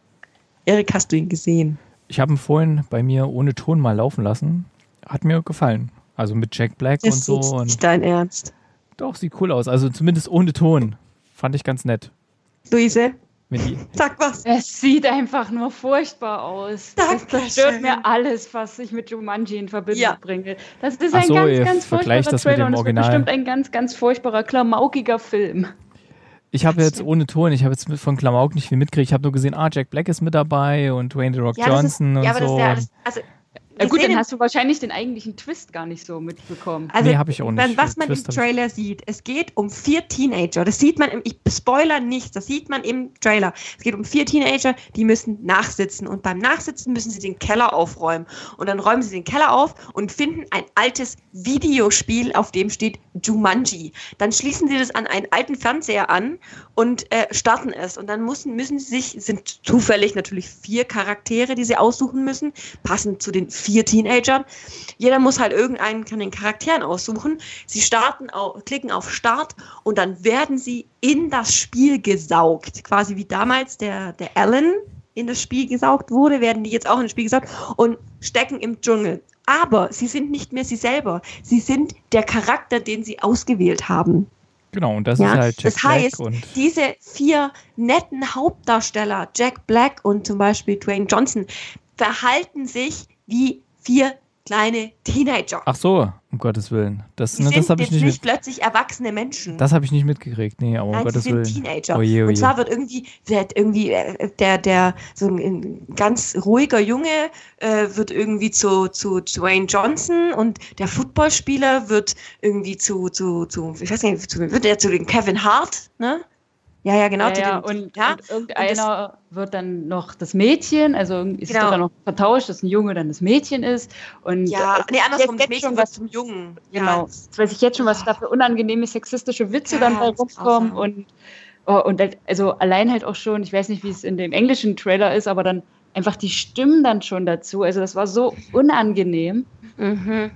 Erik, hast du ihn gesehen? Ich habe ihn vorhin bei mir ohne Ton mal laufen lassen. Hat mir gefallen. Also mit Jack Black Das und so. ist Und nicht dein Ernst. doch, sieht cool aus. Also zumindest ohne Ton. Fand ich ganz nett. Luise, Wenn die, sag was. Es sieht einfach nur furchtbar aus. Das Dankeschön. zerstört mir alles, was ich mit Jumanji in Verbindung Ja. bringe. Das ist Ach ein so, ganz, ihr ganz vergleicht furchtbarer das mit Trailer dem und es wird Original. bestimmt ein ganz, ganz furchtbarer, klamaukiger Film. ich habe jetzt ohne Ton, ich habe jetzt mit- von Klamauk nicht viel mitgekriegt. Ich habe nur gesehen, ah, Jack Black ist mit dabei und Dwayne The Rock Ja, das ist, Johnson und ja, aber das so. ist ja alles, also, Ja wir gut, sehen dann im- hast du wahrscheinlich den eigentlichen Twist gar nicht so mitbekommen. Also, Nee, hab ich auch nicht. wenn- was man Twist im hab ich- Trailer sieht, es geht um vier Teenager. Das sieht man, im, ich spoiler nichts, das sieht man im Trailer. Es geht um vier Teenager, die müssen nachsitzen. Und beim Nachsitzen müssen sie den Keller aufräumen. Und dann räumen sie den Keller auf und finden ein altes Videospiel, auf dem steht Jumanji. Dann schließen sie das an einen alten Fernseher an und äh, starten es. Und dann müssen, müssen sie sich, sind zufällig natürlich vier Charaktere, die sie aussuchen müssen, passend zu den vier Teenagern. Jeder muss halt irgendeinen von den Charakteren aussuchen. Sie starten, auf, klicken auf Start und dann werden sie in das Spiel gesaugt. Quasi wie damals der, der Alan in das Spiel gesaugt wurde, werden die jetzt auch in das Spiel gesaugt und stecken im Dschungel. Aber sie sind nicht mehr sie selber. Sie sind der Charakter, den sie ausgewählt haben. Genau, und das Ja, ist halt Jack das heißt, Black und diese vier netten Hauptdarsteller, Jack Black und zum Beispiel Dwayne Johnson, verhalten sich wie vier kleine Teenager. ach so, um Gottes Willen. Das, Die ne, sind das habe ich jetzt nicht, nicht mit, plötzlich erwachsene Menschen. das habe ich nicht mitgekriegt. Nee, aber um Nein, Gottes sie sind Willen. Teenager. Oje, oje. Und zwar wird irgendwie, wird irgendwie äh, der, der so ein ganz ruhiger Junge äh, wird irgendwie zu, zu Dwayne Johnson und der Footballspieler wird irgendwie zu, zu, zu ich weiß nicht, zu, wird er zu den Kevin Hart, ne? Ja, ja, genau. Ja, zu ja, den, und, ja, und irgendeiner wird dann noch das Mädchen, also ist Genau. doch dann noch vertauscht, dass ein Junge dann das Mädchen ist. Und ja, äh, nee, andersrum, das jetzt Mädchen schon wird was, zum Jungen. genau. Ja, Jetzt weiß ich jetzt schon, was da für unangenehme sexistische Witze Ja, dann bei das ist rumkommen. grausam. Und, oh, und halt, also allein halt auch schon, ich weiß nicht, wie es in dem englischen Trailer ist, aber dann einfach die Stimmen dann schon dazu. Also das war so unangenehm. Mhm.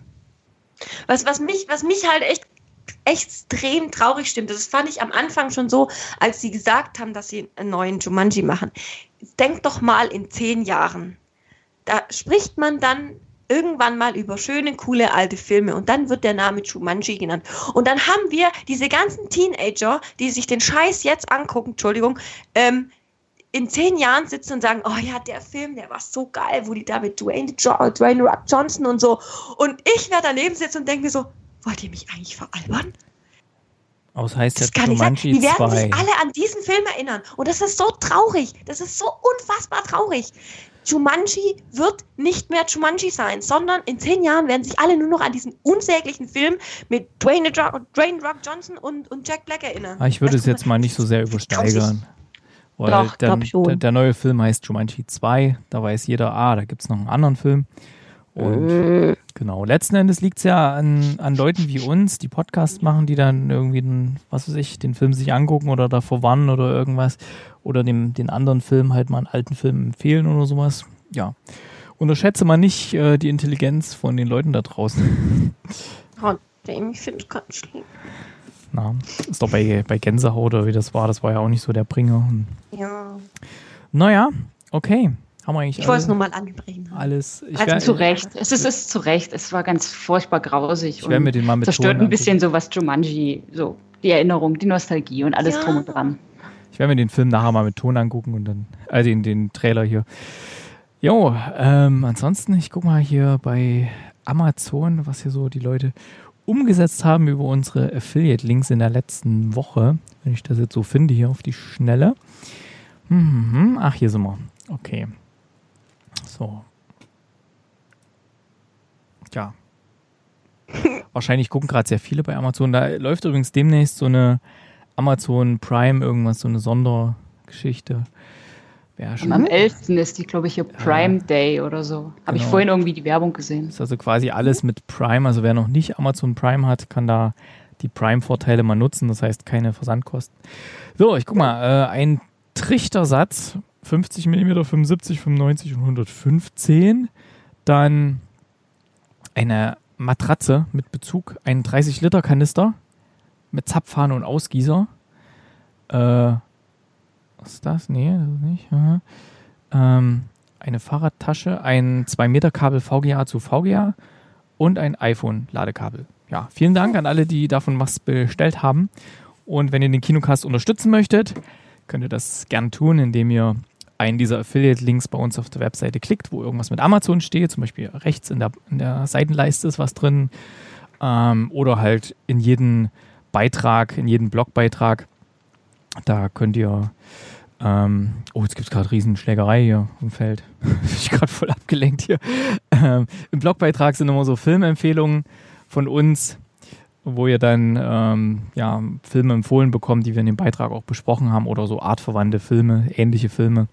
Was, was, mich, was mich halt echt extrem traurig stimmt, das fand ich am Anfang schon so, als sie gesagt haben, dass sie einen neuen Jumanji machen. Denk doch mal in zehn Jahren. Da spricht man dann irgendwann mal über schöne, coole alte Filme und dann wird der Name Jumanji genannt. Und dann haben wir diese ganzen Teenager, die sich den Scheiß jetzt angucken, Entschuldigung, ähm, in zehn Jahren sitzen und sagen, oh ja, der Film, der war so geil, wo die da mit Dwayne, jo- Dwayne Rock Johnson und so. Und ich werde daneben sitzen und denke mir so, wollt ihr mich eigentlich veralbern? Aus heißt Das ja kann nicht sein. Jumanji Die werden zwei. sich alle an diesen Film erinnern. Und das ist so traurig. Das ist so unfassbar traurig. Jumanji wird nicht mehr Jumanji sein, sondern in zehn Jahren werden sich alle nur noch an diesen unsäglichen Film mit Dwayne, jo- Dwayne Rock Johnson und, und Jack Black erinnern. Aber ich würde Das es jetzt mal nicht so sehr das ist grausig. übersteigern. Weil Doch, der, glaub schon. der, der neue Film heißt Jumanji zwei. Da weiß jeder, ah, da gibt es noch einen anderen Film. Und mm. genau, letzten Endes liegt es ja an, an Leuten wie uns, die Podcasts machen, die dann irgendwie, den, was weiß ich, den Film sich angucken oder davor warnen oder irgendwas oder dem, den anderen Film halt mal einen alten Film empfehlen oder sowas. Ja, unterschätze mal nicht äh, die Intelligenz von den Leuten da draußen. Oh, Damn, ich finde es ganz schlimm. Na, ist doch bei, bei Gänsehaut oder wie das war, das war ja auch nicht so der Bringer. Ja. Naja, okay. Haben wir eigentlich ich wollte es nur mal ansprechen. Alles. Ich also wär, zu Recht. Es ist, es ist zu Recht. Es war ganz furchtbar grausig. Ich werde mir den mal mit zerstört ein bisschen so was Jumanji, so die Erinnerung, die Nostalgie und alles ja. drum und dran. Ich werde mir den Film nachher mal mit Ton angucken und dann, also den, den Trailer hier. Jo, ähm, ansonsten, ich gucke mal hier bei Amazon, was hier so die Leute umgesetzt haben über unsere Affiliate-Links in der letzten Woche. Wenn ich das jetzt so finde, hier auf die Schnelle. Mhm. Ach, hier sind wir. Okay. So. Ja. Wahrscheinlich gucken gerade sehr viele bei Amazon. Da läuft übrigens demnächst so eine Amazon Prime, irgendwas, so eine Sondergeschichte. Schon am elften ist die, glaube ich, hier Prime ja. Day oder so. Habe genau. ich vorhin irgendwie die Werbung gesehen. Das ist also quasi alles mit Prime. Also wer noch nicht Amazon Prime hat, kann da die Prime-Vorteile mal nutzen. Das heißt, keine Versandkosten. So, ich guck mal. Äh, ein Trichtersatz, fünfzig Millimeter, fünfundsiebzig, fünfundneunzig und hundertfünfzehn. Dann eine Matratze mit Bezug, ein dreißig Liter Kanister mit Zapfhahn und Ausgießer. Äh, was ist das? Nee, das ist nicht. Ähm, eine Fahrradtasche, ein zwei Meter Kabel V G A zu V G A und ein iPhone-Ladekabel. Ja, vielen Dank an alle, die davon was bestellt haben. Und wenn ihr den Kinocast unterstützen möchtet, könnt ihr das gern tun, indem ihr einen dieser Affiliate-Links bei uns auf der Webseite klickt, wo irgendwas mit Amazon steht, zum Beispiel rechts in der, in der Seitenleiste ist was drin, ähm, oder halt in jeden Beitrag, in jeden Blogbeitrag. Da könnt ihr, ähm, oh, jetzt gibt es gerade Riesenschlägerei hier im Feld. Bin ich gerade voll abgelenkt hier. Ähm, im Blogbeitrag sind immer so Filmempfehlungen von uns, wo ihr dann ähm, ja, Filme empfohlen bekommt, die wir in dem Beitrag auch besprochen haben, oder so artverwandte Filme, ähnliche Filme.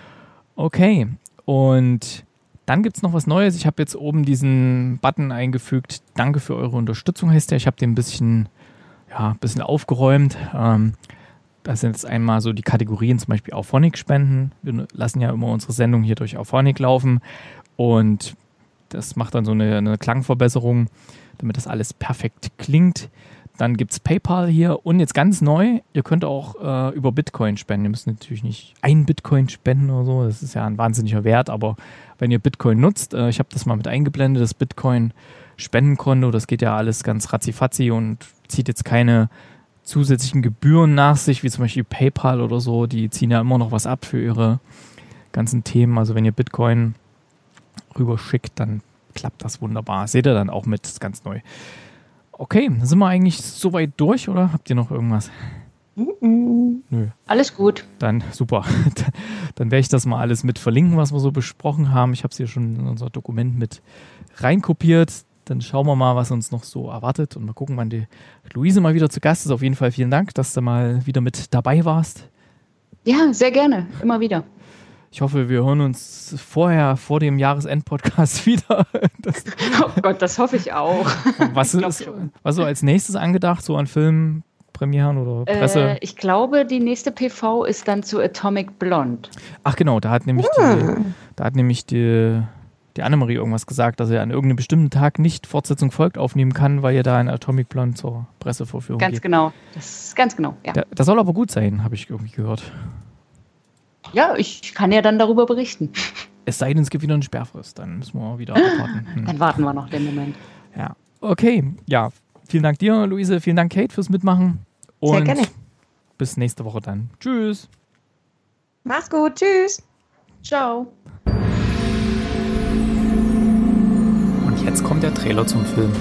Okay, und dann gibt es noch was Neues. Ich habe jetzt oben diesen Button eingefügt. Danke für eure Unterstützung, heißt der. Ich habe den ein bisschen, ja, ein bisschen aufgeräumt. Ähm, das sind jetzt einmal so die Kategorien, zum Beispiel Auphonic-Spenden. Wir lassen ja immer unsere Sendung hier durch Auphonic laufen und das macht dann so eine, eine Klangverbesserung, damit das alles perfekt klingt. Dann gibt es PayPal hier und jetzt ganz neu, ihr könnt auch äh, über Bitcoin spenden. Ihr müsst natürlich nicht ein Bitcoin spenden oder so, das ist ja ein wahnsinniger Wert, aber wenn ihr Bitcoin nutzt, äh, ich habe das mal mit eingeblendet, das Bitcoin-Spendenkonto, das geht ja alles ganz ratzifatzi und zieht jetzt keine zusätzlichen Gebühren nach sich, wie zum Beispiel PayPal oder so, die ziehen ja immer noch was ab für ihre ganzen Themen. Also wenn ihr Bitcoin rüberschickt, dann klappt das wunderbar. Seht ihr dann auch mit, das ist ganz neu. Okay, sind wir eigentlich soweit durch oder habt ihr noch irgendwas? Mm-mm. Nö. Alles gut. Dann super. Dann werde ich das mal alles mit verlinken, was wir so besprochen haben. Ich habe es hier schon in unser Dokument mit reinkopiert. Dann schauen wir mal, was uns noch so erwartet und mal gucken, wann die Luise mal wieder zu Gast ist. Auf jeden Fall vielen Dank, dass du mal wieder mit dabei warst. Ja, sehr gerne. Immer wieder. Ich hoffe, wir hören uns vorher, vor dem Jahresend-Podcast wieder. Das oh Gott, das hoffe ich auch. Was ist was so als nächstes angedacht, so an Filmpremieren oder Presse? Äh, ich glaube, die nächste P V ist dann zu Atomic Blonde. Ach genau, da hat nämlich hm. die, da hat nämlich die, die Annemarie irgendwas gesagt, dass er an irgendeinem bestimmten Tag nicht Fortsetzung folgt aufnehmen kann, weil er da in Atomic Blonde zur Pressevorführung Ganz geht. genau, das, ganz genau, ja. Da, das soll aber gut sein, habe ich irgendwie gehört. Ja, ich kann ja dann darüber berichten. Es sei denn, es gibt wieder eine Sperrfrist, dann müssen wir wieder abwarten. Hm. Dann warten wir noch den Moment. Ja, okay. Ja, vielen Dank dir, Luise. Vielen Dank, Kate, fürs Mitmachen. Und sehr gerne. Bis nächste Woche dann. Tschüss. Mach's gut. Tschüss. Ciao. Und jetzt kommt der Trailer zum Film.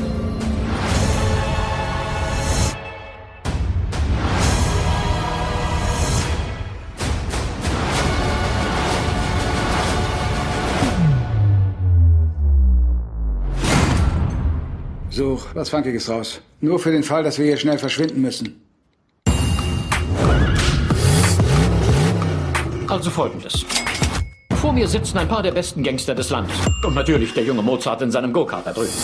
Such was Funkiges raus. Nur für den Fall, dass wir hier schnell verschwinden müssen. Also folgendes. Vor mir sitzen ein paar der besten Gangster des Landes. Und natürlich der junge Mozart in seinem Go-Kart da drüben.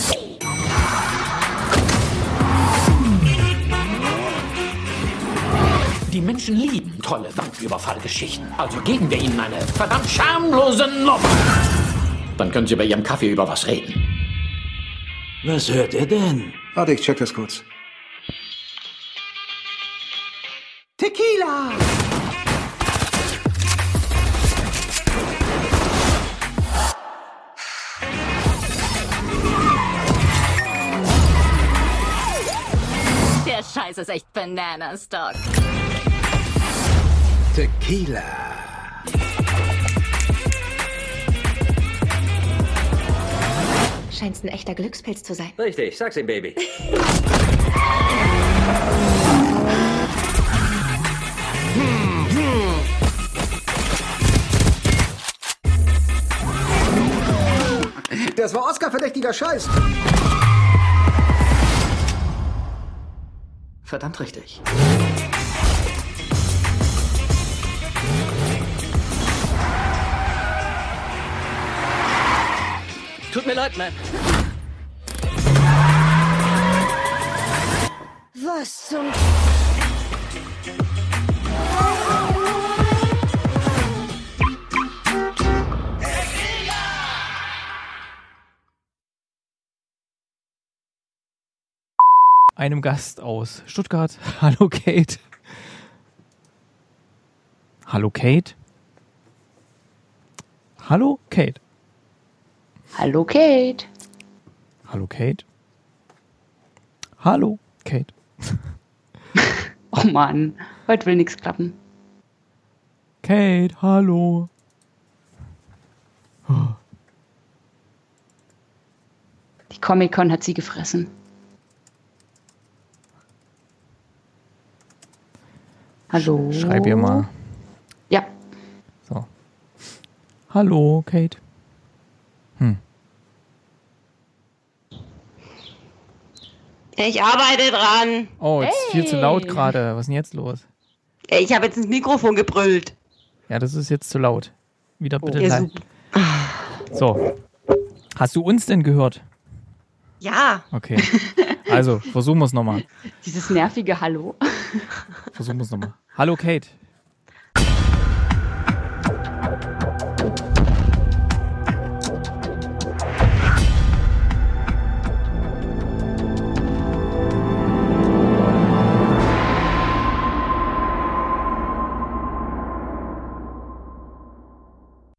Die Menschen lieben tolle Banküberfallgeschichten. Also geben wir ihnen eine verdammt schamlose Nummer. Dann können sie bei ihrem Kaffee über was reden. Was hört er denn? Warte, ich check das kurz. Tequila! Der Scheiß ist echt Bananas, Doc. Tequila. Scheinst ein echter Glückspilz zu sein. Richtig, sag's ihm, Baby. Das war Oscar-verdächtiger Scheiß. Verdammt richtig. Tut mir leid, man. Was zum... Einem Gast aus Stuttgart. Hallo Kate. Hallo Kate. Hallo Kate. Hallo Kate. Hallo Kate. Hallo Kate. Oh Mann, heute will nichts klappen. Kate, hallo. Die Comic-Con hat sie gefressen. Hallo. Schreib ihr mal. Ja. So. Hallo, Kate. Hm. Ich arbeite dran. Oh, jetzt Hey. viel zu laut gerade. Was ist denn jetzt los? Ich habe jetzt ins Mikrofon gebrüllt. Ja, das ist jetzt zu laut. Wieder bitte Ja, leise. So. Hast du uns denn gehört? Ja. Okay. Also, versuchen wir es nochmal. Dieses nervige Hallo. Versuchen wir es nochmal. Hallo, Kate.